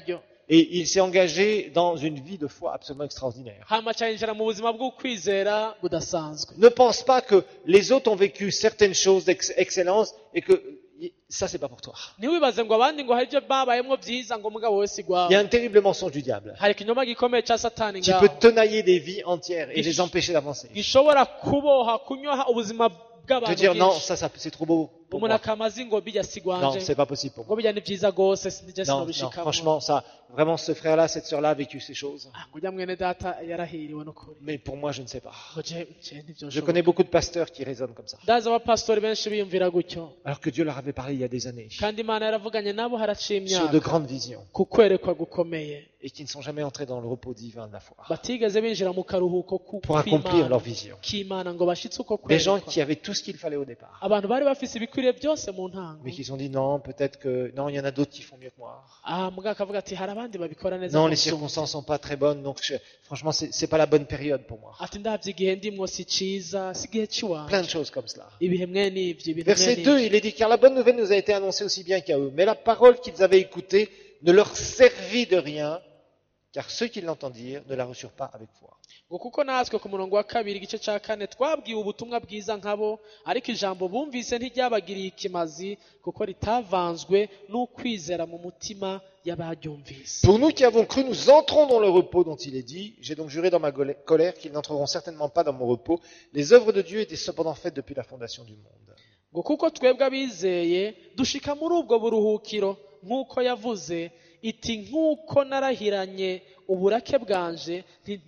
Et il s'est engagé dans une vie de foi absolument extraordinaire. hama cyinjira mu buzima bw'ukwizera budasanzwe. Ne pense pas que les autres ont vécu certaines choses d'excellence et que ça, c'est pas pour toi. ntiwibaze ngo abandi ngo hari ibyo babayemo byiza ngo mugabo wese Il y a igwawe. un terrible mensonge du diable Hari ikinyoma gikomeye cya satani qui ngaho peut tenailler des vies entières et les empêcher d'avancer. gishobora kuboha kunyoha ubuzima Te bw'abantu dire non, bwinshi. ça c'est trop beau pour umuntu moi. akamazi ngo bijya Non, sigwanje c'est pas possible pour ngo moi. bijya ni byiza rwose sinjye Non, sinabishikamo. franchement, ça, vraiment, ce frère-là, cette sœur-là a vécu ces choses. kujya mwene data yarahiriwe n'ukuri Mais pour moi, je ne sais pas. ngo je ntibyo Je connais beaucoup de pasteurs qui raisonnent comme ça. ndazi abapasitori benshi biyumvira gutyo Alors que Dieu leur avait parlé il y a des années. kandi imana yaravuganye nabo haraciye Sur de imyaka grandes visions. ku kwerekwa gukomeye Et qui ne sont jamais entrés dans le repos divin de la foi. batigeze binjira mu karuhuko Pour accomplir leur vision. k'imana ngo bashitse uko Des gens kwerekwa. qui avaient tout ce qu'il fallait au départ. abantu bari bafise ibikwiriye byose mu ntango Mais qui se sont dit non, peut-être que, non, il y en a d'autres qui font mieux que moi. mbwa akavuga ati hari abandi babikora neza Non, les kurusha ubu." circonstances sont pas très bonnes, donc franchement, c'est pas la bonne période pour moi. ati ndabye igihe ndimwo si ciza si igihe Plein cy'iwanje de choses comme cela. ibihe mwene ibyo ibihe Verset mwene 2, ibyo. il est dit, car la bonne nouvelle nous a été annoncée aussi bien qu'à eux. Mais la parole qu'ils avaient écoutée ne leur servit de rien, car ceux qui l'entendirent ne la reçurent pas avec foi. ngo kuko natwe ku murongo wa kabiri igice cya kane twabwiwe ubutumwa bwiza nkabo ariko ijambo bumvise ntiryabagiriye ikimazi kuko ritavanzwe n'ukwizera mu mutima y'abaryumvise. Pour nous qui avons cru, nous entrons dans le repos dont il est dit. J'ai donc juré dans ma colère qu'ils n'entreront certainement pas dans mon repos. Les œuvres de Dieu étaient cependant faites depuis la fondation du monde. ngo kuko twebwe abizeye dushika muri ubwo buruhukiro nk'uko yavuze iti nk'uko narahiranye uburake bwanje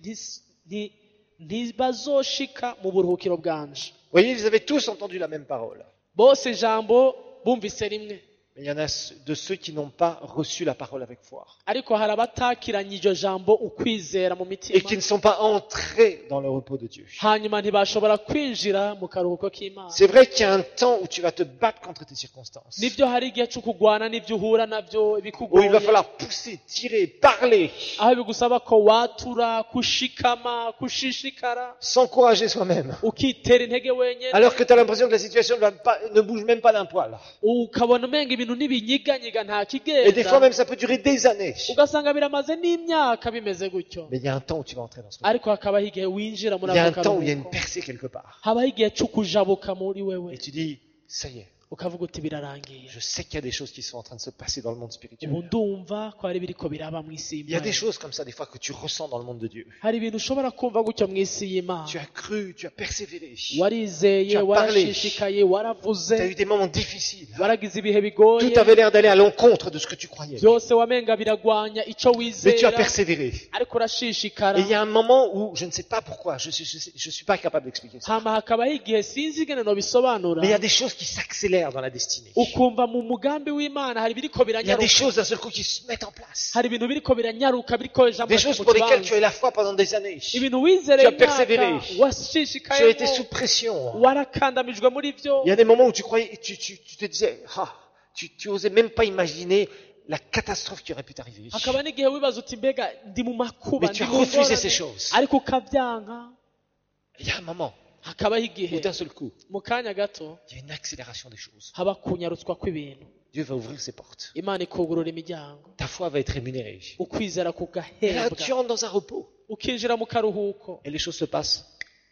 ntibazoshika mu buruhukiro bwanje. Vous voyez, ils avaient tous entendu la même parole. bose ijambo bumvise rimwe Mais il y en a de ceux qui n'ont pas reçu la parole avec foi. ariko hari abatakiranye iryo jambo ukwizera mu Et mitima qui ne sont pas entrés dans le repos de Dieu. hanyuma ntibashobora kwinjira mu karuhuko k'imana. C'est vrai qu'il y a un temps où tu vas te battre contre tes circonstances. nibyo hari igihe cyo kurwana n'ibyo uhura nabyo Où il bikugoye va falloir pousser, tirer, parler, aho bigusaba ko watura kushikama kushishikara s'encourager soi-même. ukitera intege wenyine Alors que tu as l'impression que la situation ne bouge même pas d'un poil. ukabona umenga ibintu ntibinyiganyiga nta Et des fois kigenda même ça peut durer des années. ugasanga biramaze n'imyaka bimeze gutyo Mais il y a un temps où tu vas entrer dans ce repos. ariko hakabaho igihe winjira muri Il y a un ako temps où il y a une karuhuko percée quelque part. habaho igihe cyo kujabuka muri wewe Et tu dis, ça y est, ukavuga uti birarangiye je sais qu'il y a des choses qui sont en train de se passer dans le monde spirituel. ubu ndumva ko hari ibiriko biraba mu isi Il y a des y'Imana. choses comme ça des fois que tu ressens dans le monde de Dieu. hari ibintu ushobora kumva gutyo mu isi y'Imana. Tu as cru, tu as persévéré. warizeye Tu as parlé. warashishikaye waravuze Tu as eu des moments difficiles. waragize ibihe bigoye Tout avait l'air d'aller à l'encontre de ce que tu croyais. byose wamenga biragwanya icyo Mais tu as wizera persévéré. ariko urashishikara Et il y a un moment où je ne sais pas pourquoi, je suis pas capable d'expliquer ça. hama hakabaho igihe sinzi ingene nobisobanura Mais il y a des choses qui s'accélèrent dans la destinée. ukumva mu mugambi w'Imana hari ibiriko Il y a des biranyaruka choses d'un seul coup qui se mettent en place. hari ibintu biriko biranyaruka biriko ijambo Des choses pour lesquelles tu as eu la foi pendant des années. ibintu wizereye Tu as persévéré. imyaka Tu as été washishikayemo sous pression. warakandamijwe muri byo Il y a des moments où tu croyais, tu te disais, tu osais même pas imaginer la catastrophe qui aurait pu t'arriver. hakaba n'igihe wibaza uti mbega ndi mu makuba Mais tu ndi as mu refusé ngorane, ces choses. ariko ukabyanka. Il y a un moment hakabaho où igihe d'un seul coup, mu kanya gato il y a une accélération des choses. haba kunyarutswa kw'ibintu Dieu va ouvrir ses portes. imana ikugurura imiryango Ta foi va être rémunérée. ukwizera Et là, kugahembwa tu entres dans un repos. ukinjira mu karuhuko Et les choses se passent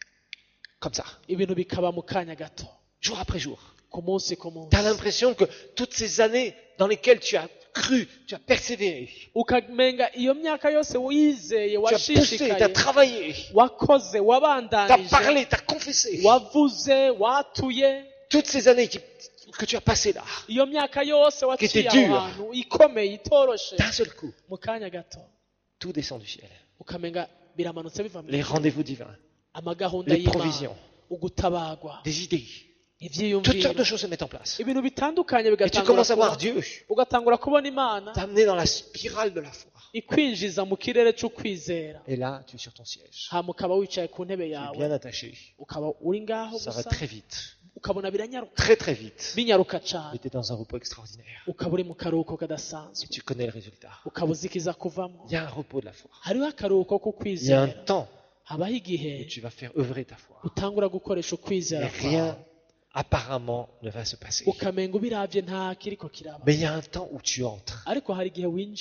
comme ça, ibintu bikaba mu kanya gato jour après jour. ku munsi ku munsi Tu as l'impression que toutes ces années dans lesquelles tu as cru, tu as persévéré, ukamenga iyo myaka yose wizeye tu as poussé, tu as washishikaye travaillé, wakoze tu as wabandanije parlé, tu as confessé. wavuze watuye Toutes ces années que tu as passées là, iyo myaka yose waciye était aho dure. hantu ikomeye itoroshe d'un seul coup, mu kanya gato tout descend du ciel. ukamenga biramanutse biva mu Les ijuru. rendez-vous divins, amagahunda les y'Imana provisions, ugutabagwa des idées, toutes ivyiyumviro sortes de choses se mettent en place. ibintu bitandukanye Et tu bigatangura commences à kuba voir Dieu ugatangura kubona imana t'amener dans la spirale de la foi. ikwinjiza mu kirere c'ukwizera Et là, tu es sur ton siège. hama ukaba wicaye ku ntebe Tu es yawe bien attaché. ukaba uri ngaho Ça va gusa très vite. ukabona biranyaruka Très très vite. binyaruka Et cane tu es dans un repos extraordinaire. ukaba uri mu karuhuko Et kadasanzwe tu connais le résultat. ukaba uzi ikiza kuvamo Il y a un repos de la foi. hariho akaruhuko ko Il y a un kwizera temps habaho où igihe tu vas faire œuvrer ta foi. utangura gukoresha Et ukwizera rien, kwawe apparemment, ne va se passer. ukamenga ubiravye nta kiriko kiraba Mais il y a un temps où tu entres ariko hari igihe winjira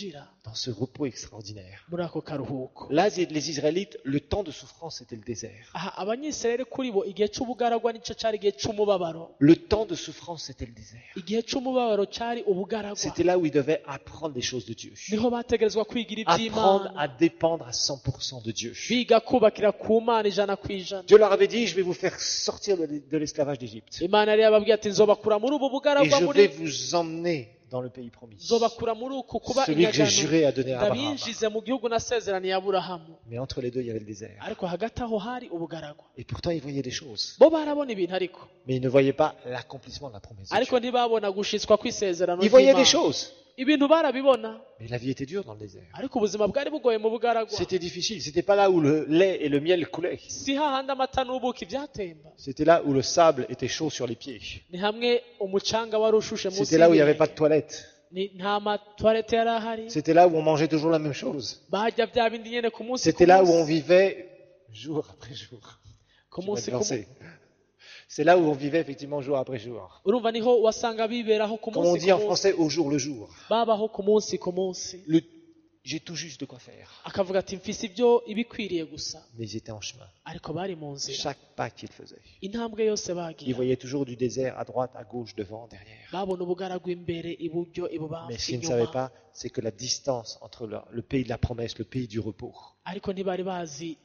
dans ce repos extraordinaire. muri ako karuhuko. Là, les Israélites, le temps de souffrance, c'était le désert. aha abanyisirayeli kuri bo igihe cy'ubugaragwa nicyo cyari igihe cy'umubabaro. Le temps de souffrance, c'était le désert. igihe cy'umubabaro cyari ubugaragwa. C'était là où ils devaient apprendre des choses de Dieu. niho bategerezwa kwigira Apprendre iby'imana, à dépendre à 100% de Dieu. biga kubakira ku mana ijana ku ijana. Dieu leur avait dit, je vais vous faire sortir de l'esclavage d'Égypte. imana yari yababwiye ati nzobakura muri ubu Et bugaragwa, je vais vous emmener dans le pays promis. nzobakura muri uku kuba Celui que j'ai inyagano, juré à donner à Abraham. ndabinjize mu gihugu nasezeraniye aburahamu. Mais entre les deux, il y avait le désert. ariko hagati aho hari ubugaragwa. Et pourtant, ils voyaient des choses. bo barabona ibintu ariko Mais ils ne voyaient pas l'accomplissement de la promesse de ariko Dieu. ntibabona gushitswa kw'isezerano Ils voyaient des ry'Imana. choses. ibintu barabibona, Mais la vie était dure dans le désert. ariko ubuzima bwari bugoye mu bugaragwa. C'était difficile. C'était pas là où le lait et le miel coulaient. si hahandi amata n'ubuki byatemba, C'était là où le sable était chaud sur les pieds. ni hamwe umucanga wari ushushe munsi C'était là où il n'y avait y'ibirenge. pas de toilette. nta matwarete yari ahari, C'était là où on mangeait toujours la même chose. barya bya bindi nyene ku munsi C'était ku là où on munsi, vivait jour après jour. ku Je vais munsi te ku munsi. lancer. C'est là où on vivait effectivement jour après jour. urumva niho wasanga biberaho ku Comme on munsi dit en ku munsi, français, au jour le jour. babaho ku munsi ku munsi. J'ai tout juste de quoi faire. akavuga ati mfise ibyo ibikwiriye gusa, Mais ils étaient en chemin. ariko bari mu nzira. Chaque pas qu'ils faisaient. intambwe yose Ils bagira voyaient toujours du désert à droite, à gauche, devant, derrière. babona ubugaragwa imbere, iburyo, Mais ibubamfu, ce qu'ils ne savaient inyuma, pas, c'est que la distance entre le pays de la promesse, le pays du repos, ariko ntibari bazi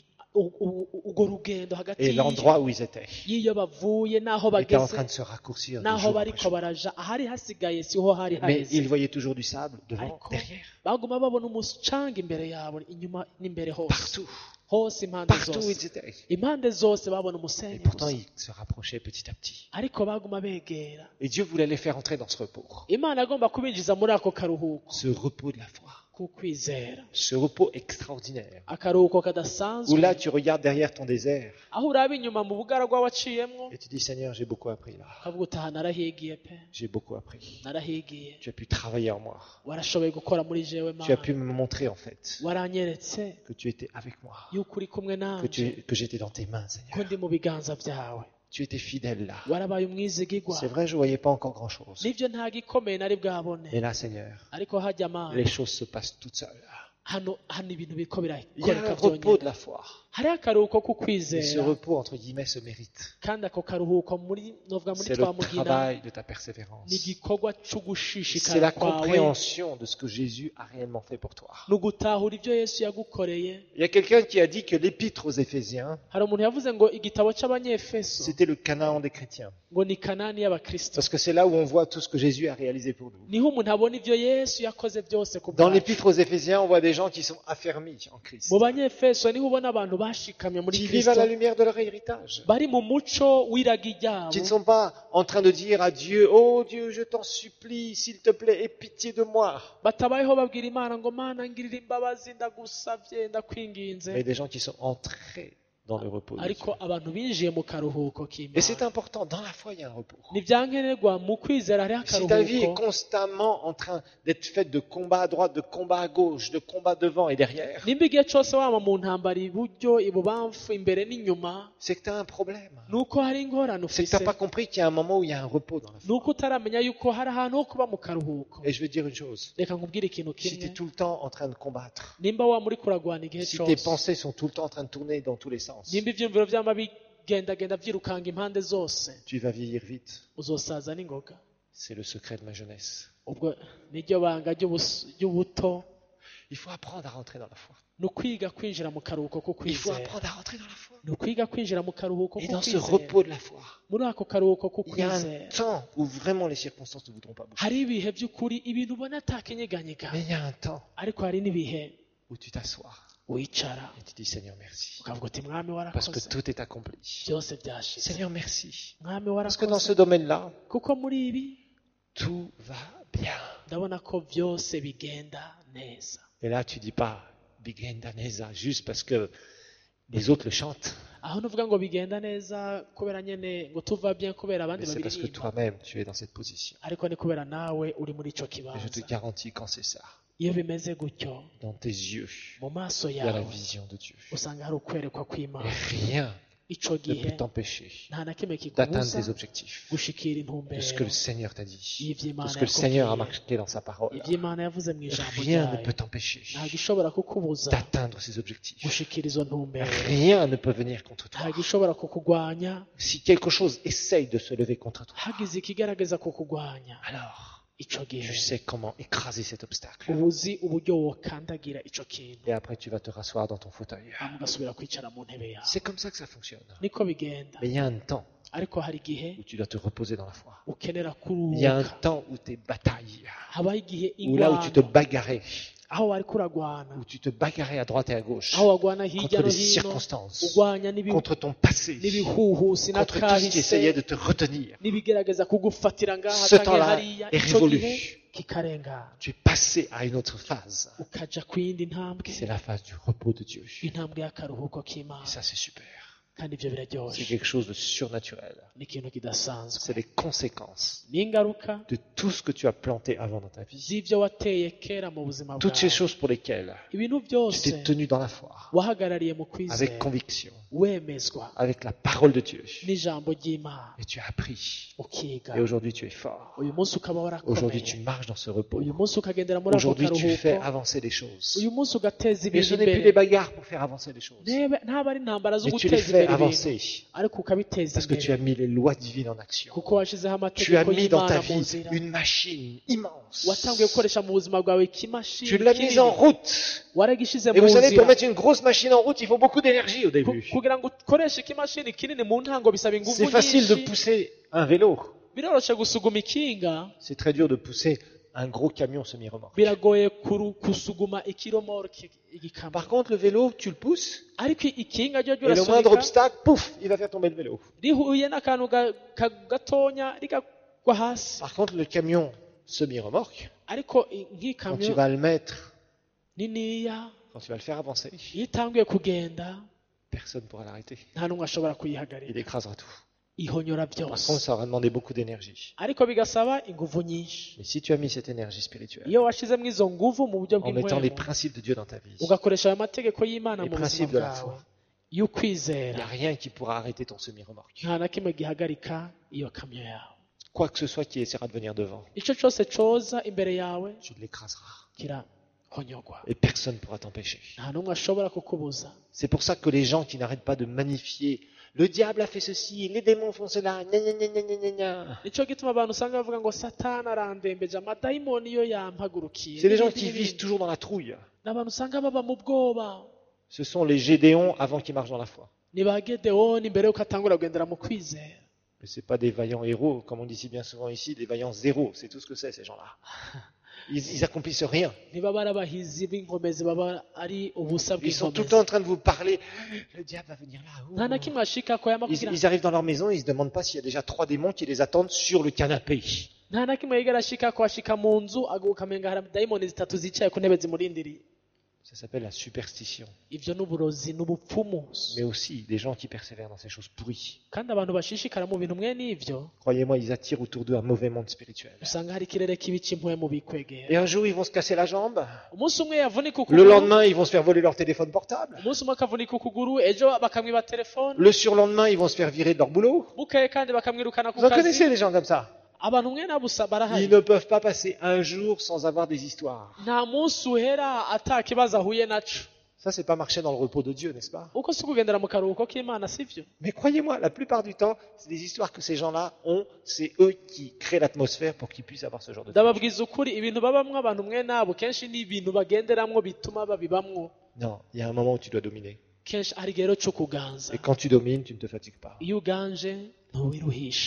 urwo rugendo hagati et l'endroit où ils étaient, y'iyo bavuye n'aho était en bageze, train de se raccourcir de n'aho jour après bariko jour. baraja, ahari hasigaye siho hari Mais haheze. ils voyaient toujours du sable devant, ariko derrière, baguma babona umucanga imbere yabo, inyuma n'imbere hose, partout, hose impande partout où zose, ils étaient. impande zose babona Et umusenyi pourtant, gusa. ils se rapprochaient petit à petit. ariko baguma begera. Et Dieu voulait les faire entrer dans ce repos. imana agomba kubinjiza muri ako karuhuko Ce repos de la foi. k'ukwizera, Ce repos extraordinaire. akaruhuko Où kadasanzwe, là, tu regardes derrière ton désert aho uraba inyuma mu bugaragwa waciyemwo, et tu dis, Seigneur, j'ai beaucoup appris là. ukavuga utaha narahigiye pe, J'ai beaucoup appris. narahigiye, Tu as pu travailler en moi. warashoboye gukora muri jewe Tu as mana, pu me montrer en fait waranyeretse que tu étais avec moi. yuko uri kumwe Que, nanje, que j'étais dans tes mains, ko Seigneur. ndi mu biganza byawe. Tu étais fidèle là. warabaye umwizigigwa. C'est vrai, je ne voyais pas encore grand-chose. nibyo nta gikomeye nari bwabone, Mais là, Seigneur, ariko hajya amana, les choses se passent toutes seules. hano ibintu biriko Il y a un birakoreka repos de byonyine. la foi. hariho akaruhuko Et ce k'ukwizera, repos, entre guillemets, se mérite. kandi ako karuhuko muri novuga muri C'est twa le mugina travail de ta persévérance. ni igikorwa cyo C'est gushishikara la kwawe, compréhension de ce que Jésus a réellement fait pour toi. ni ugutahura ibyo yesu yagukoreye. Il y a quelqu'un qui a dit que l'épître aux Éphésiens, hari umuntu yavuze ngo igitabo cy'abanyefeso c'était le Canaan des chrétiens. ngo ni kanani y'abakristo, Parce que c'est là où on voit tout ce que Jésus a réalisé pour nous. niho umuntu abona ibyo yesu yakoze byose ku Dans bwacu. l'épître aux Éphésiens, on voit des gens qui sont affermis en Christ, mu banyefeso niho ubona abantu bashikamye muri qui vivent à kristo, la lumière de leur héritage, bari mu muco w'iragi ryabo, qui ne sont pas en train de dire à Dieu, oh Dieu, je t'en supplie, s'il te plaît, aie pitié de moi. batabayeho babwira imana ngo mana ngirira imbabazi, ndagusabye, ndakwinginze, Mais des gens qui sont entrés dans le repos de Dieu. ariko abantu binjiye mu karuhuko Et c'est k'imana. important, dans la foi, il y a un repos. ni byankenerwa mu kwizera hariho Si ta vie est akaruhuko. constamment en train d'être faite de combat à droite, de combat à gauche, de combat devant et derrière, nimba igihe cyose waba mu ntambara iburyo, ibubamfu, imbere n'inyuma, c'est que tu as un problème. ni uko hari ingorane C'est que tu ufise, n'as pas compris qu'il y a un moment où il y a un repos dans la ni foi. uko utaramenya yuko hari ahantu ho kuba mu karuhuko. Et je vais te dire une chose, reka nkubwire ikintu si tu es kimwe, tout le temps en train de combattre, nimba waba uri kuragwana igihe si tes cyose, pensées sont tout le temps en train de tourner dans tous les sens, nimba ibyumviro byama bigendagenda byirukanga impande zose, tu vas vieillir vite. uzosaza n'ingoga. C'est le secret de ma jeunesse. ubwo niryo banga ry'ubuto, Il faut apprendre à rentrer dans la foi. ni ukwiga kwinjira mu karuhuko ko Il faut kwizera, apprendre à rentrer dans la foi. ni ukwiga kwinjira mu karuhuko Et ko dans ce kwizera. repos de la foi, muri ako karuhuko ko il y a un kwizera temps où vraiment les circonstances ne voudront pas bouger. hari ibihe by'ukuri ibintu ubona atakinyeganyega, Mais il y a un temps ariko hari n'ibihe où tu t'assois wicara et tu dis Seigneur merci. ukavuga uti mwami Parce que warakoze, tout est accompli. byose byashize, Seigneur merci. mwami Parce que dans ce warakoze, domaine-là, kuko muri ibi tout va bien. ndabona ko byose bigenda neza. Et là, tu dis pas Bigenda Neza juste parce que les autres le chantent. aho nuvuga ngo bigenda neza kubera nyene ngo tuva bien kubera abandi Mais c'est parce que babiririmba, toi-même, tu es dans cette position. ariko ni kubera nawe uri muri ico Et je kibanza. te garantis quand c'est ça, iyo bimeze gutyo, dans tes yeux, mu maso il y a la yawe vision de Dieu. usanga hari ukwerekwa Et kw'Imana, rien ico ne gihe peut t'empêcher nta na kimwe d'atteindre kikubuza tes objectifs, gushikira de ce que intumbero le Seigneur t'a dit, y'ivy'Imana de ce que le Seigneur a yakubwiye marqué dans sa parole. ivy'Imana yavuze mu ijambo Rien ne ryayo peut t'empêcher nta gishobora kukubuza d'atteindre ces objectifs. gushikira izo ntumbero Rien ne peut venir contre toi. nta gishobora kukugwanya Si quelque chose essaye de se lever contre toi, hagize ikigaragaza kukugwanya alors ico gihe tu sais comment écraser cet obstacle. uba uzi uburyo wokandagira ico kintu Et après, tu vas te rasseoir dans ton fauteuil. hama ugasubira kwicara mu ntebe yawe C'est comme ça que ça fonctionne. niko bigenda Mais il y a un temps ariko hari igihe où tu dois te reposer dans la foi. ukenera Il y a un kuruhuka temps où tes batailles, habaho igihe où là où tu te ingwano bagarrais, aho wariko uragwana où tu te bagarrais à droite et à gauche, aho wagwana hirya contre no les hino circonstances, ugwanya contre ton passé, n'ibihuhusi contre tout ce qui essayait n'akahise de te retenir. n'ibigerageza kugufatira ngaha Ce canke temps-là hariya est ico révolu. gihe kikarengana Tu es passé à une autre phase. ukaja ku yindi ntambwe C'est la phase du repos de Dieu. intambwe y'akaruhuko Et k'imana ça, c'est super. kandi ivyo C'est biraryoshe quelque chose de surnaturel. ni ikintu kidasanzwe C'est les conséquences n'ingaruka de tout ce que tu as planté avant dans ta vie. z'ivyo wateye kera mu buzima Toutes ces bwawe choses pour lesquelles ibintu tu byose t'es tenu dans la foi, wahagarariye mu avec kwizera conviction, wemezwa avec la parole de Dieu. n'ijambo ry'imana Et tu as appris. ukiga Et aujourd'hui, tu es fort. uyu munsi ukaba Aujourd'hui, tu warakomeye marches dans ce repos. uyu munsi ukagendera muri ako Aujourd'hui, tu fais karuhuko avancer les choses. uyu munsi ugateza Et ibintu ce n'est plus des imbere bagarres pour faire avancer les choses. ntaba ari intambara zo Mais tu les guteza fais imbere ibintu avancer ariko ukabiteza parce que tu as imbere mis les lois divines en action. kuko washizeho Tu as amategeko mis dans ta y'imana mu vie nzira une machine immense. watanguye gukoresha mu buzima bwawe Tu ikimashini l'as mise en route. waragishize Et mu vous savez, pour nzira mettre une grosse machine en route, il faut beaucoup d'énergie au début. kugira ngo ukoreshe ikimashini kinini mu ntango bisaba ingufu C'est facile de nyinshi pousser un vélo. biroroshe gusuguma ikinga C'est très dur de pousser un gros camion semi-remorque. biragoye kusuguma ikiromoroke igikamyo Par contre, le vélo, tu le pousses, ariko ikinga ryo et le moindre ryurasunika obstacle, pouf, il va faire tomber le vélo. rihuye n'akantu gatonya rigagwa hasi Par contre, le camion semi-remorque, ariko quand tu nk'ikamyo vas le mettre, niniya quand tu vas le faire avancer, iyo itanguye kugenda personne ne pourra l'arrêter. nta n'umwe ashobora Il kuyihagarika écrasera tout. ihonyora Par contre, byose ça aura demandé beaucoup d'énergie. ariko bigasaba ingufu nyinshi Mais si tu as mis cette énergie spirituelle, iyo washizemo izo nguvu mu buryo en mettant les bw'impwemu principes de Dieu dans ta vie, ugakoresha ayo mategeko y'imana les mu buzima principes de la bwawe foi, il n'y y'ukwizera a rien qui pourra arrêter ton semi-remorque. nta na kimwe gihagarika iyo kamyo yawe Quoi que ce soit qui essaiera de venir devant, icyo cyose coza imbere yawe tu l'écraseras. kirahonyogwa Et personne ne pourra t'empêcher. nta n'umwe ashobora kukubuza C'est pour ça que les gens qui n'arrêtent pas de magnifier le diable a fait ceci, les démons font cela, gna gna gna gna gna gna gna. nicyo gituma abantu usanga bavuga ngo satani arandembeje amadayimoni iyo yampagurukiye C'est les gens n'ibindi qui n'ibindi. vivent toujours dans la trouille. ni abantu usanga baba mu bwoba Ce sont les Gédéons avant qu'ils marchent dans la foi. ni ba gedewoni mbere yuko atangura kugendera mu kwizera Mais ce pas des vaillants héros, comme on dit si bien souvent ici, des vaillants zéros. C'est tout ce que c'est, ces gens-là. Ils accomplissent rien. ntibaba ari abahizi b'ingomezi baba ari ubusa Ils sont tout le temps en bw'ingomezi train de vous parler. Le diable va venir là. nta na kimwe ashika ko yamakubwira Ils arrivent dans leur maison, ils se demandent pas s'il y a déjà 3 démons qui les attendent sur le canapé. nta na kimwe yigera ashika ko ashika mu nzu ukamenga hari dayimoni zitatu zicaye ku ntebe zimurindiriye Ça s'appelle la superstition. ivyo n'uburozi n'ubupfumu Mais aussi des gens qui persévèrent dans ces choses pourries. kandi abantu bashishikara mu bintu mwe n'ivyo Croyez-moi, ils attirent autour d'eux un mauvais monde spirituel. usanga hari ikirere kibi c'impwemu bikwegera Et un jour, ils vont se casser la jambe. umunsi umwe yavunika Le ukuguru lendemain, ils vont se faire voler leur téléphone portable. umunsi umwe akavunika ukuguru ejo bakamwiba telefone Le surlendemain, ils vont se faire virer de leur boulot. bukeye kandi bakamwirukana ku Vous en kazi connaissez des gens comme ça. abantu mwe nabusa barahari Ils ne peuvent pas passer un jour sans avoir des histoires. nta munsi uhera ata kibazo ahuye naco Ça, c'est pas marcher dans le repos de Dieu, n'est-ce pas? uko si ukugendera mu karuhuko k'imana sivyo Mais croyez-moi, la plupart du temps, c'est des histoires que ces gens-là ont, c'est eux qui créent l'atmosphère pour qu'ils puissent avoir ce genre de truc. ndababwiza ukuri ibintu babamwo abantu mwe nabo kenshi ni ibintu bagenderamwo bituma babibamwo Non, il y a un moment où tu dois dominer. kenshi hari igihe rero co kuganza Et quand tu domines, tu ne te fatigues pas. iyo uganje ntuwiruhisha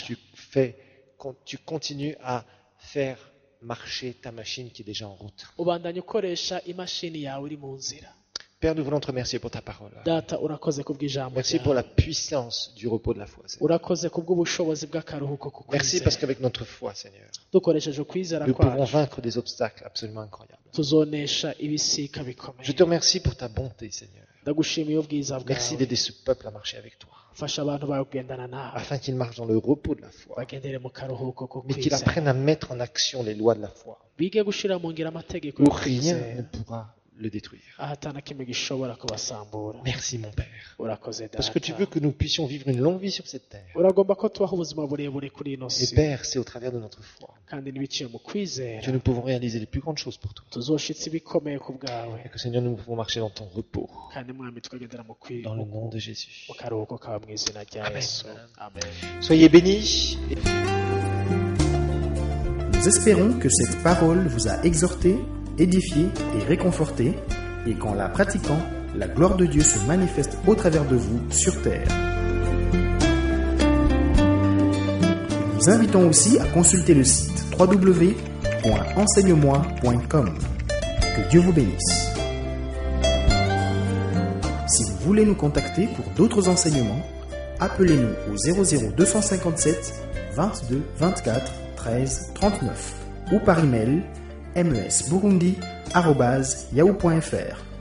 Tu continues à faire marcher ta machine qui est déjà en route. ubandanya ukoresha imashini yawe iri mu nzira Père, nous voulons te remercier pour ta parole. data urakoze kubw'ijambo Merci pour ryawe la puissance du repos de la foi, Seigneur. urakoze kubw'ubushobozi bw'akaruhuko ku Merci kwizera parce qu'avec notre foi, Seigneur, dukoresheje ukwizera nous pouvons kwacu vaincre des obstacles absolument incroyables. tuzonesha ibisika bikomeye Je te remercie pour ta bonté, Seigneur. ndagushimiye ubwiza Merci bwawe d'aider ce peuple à marcher avec toi, fasha abantu bawe kugendana nawe afin qu'il marche dans le repos de la foi, bagendere mu karuhuko ko mais qu'il kwizera apprenne à mettre en action les lois de la foi, bige gushira mu ngiro amategeko où yo rien kwizera ne pourra le détruire. aho atana kimwe gishobora kubasambura. Merci mon Père. Urakoze Parce que tu veux data, que nous puissions vivre une longue vie sur cette terre. uragomba ko tubaho ubuzima burebure kuri ino Et si, Père, c'est au travers de notre foi kandi n'ibiciye mu que kwizera nous pouvons réaliser les plus grandes choses pour toi. tuzoshitsa ibikomeye ku bwawe, Et que Seigneur, nous pouvons marcher dans ton repos. kandi mwami tukagendera mu Dans le nom de Jésus. mu karuhuko kawe mu izina rya Amen. Yesu. Amen. Soyez bénis. Nous espérons que cette parole vous a exhorté, édifié et réconforté, et qu'en la pratiquant, la gloire de Dieu se manifeste au travers de vous sur terre. Nous invitons aussi à consulter le site www.enseigne-moi.com. Que Dieu vous bénisse. Si vous voulez nous contacter pour d'autres enseignements, appelez-nous au 00 257 22 24 13 39 ou par email mesburundi@yahoo.fr.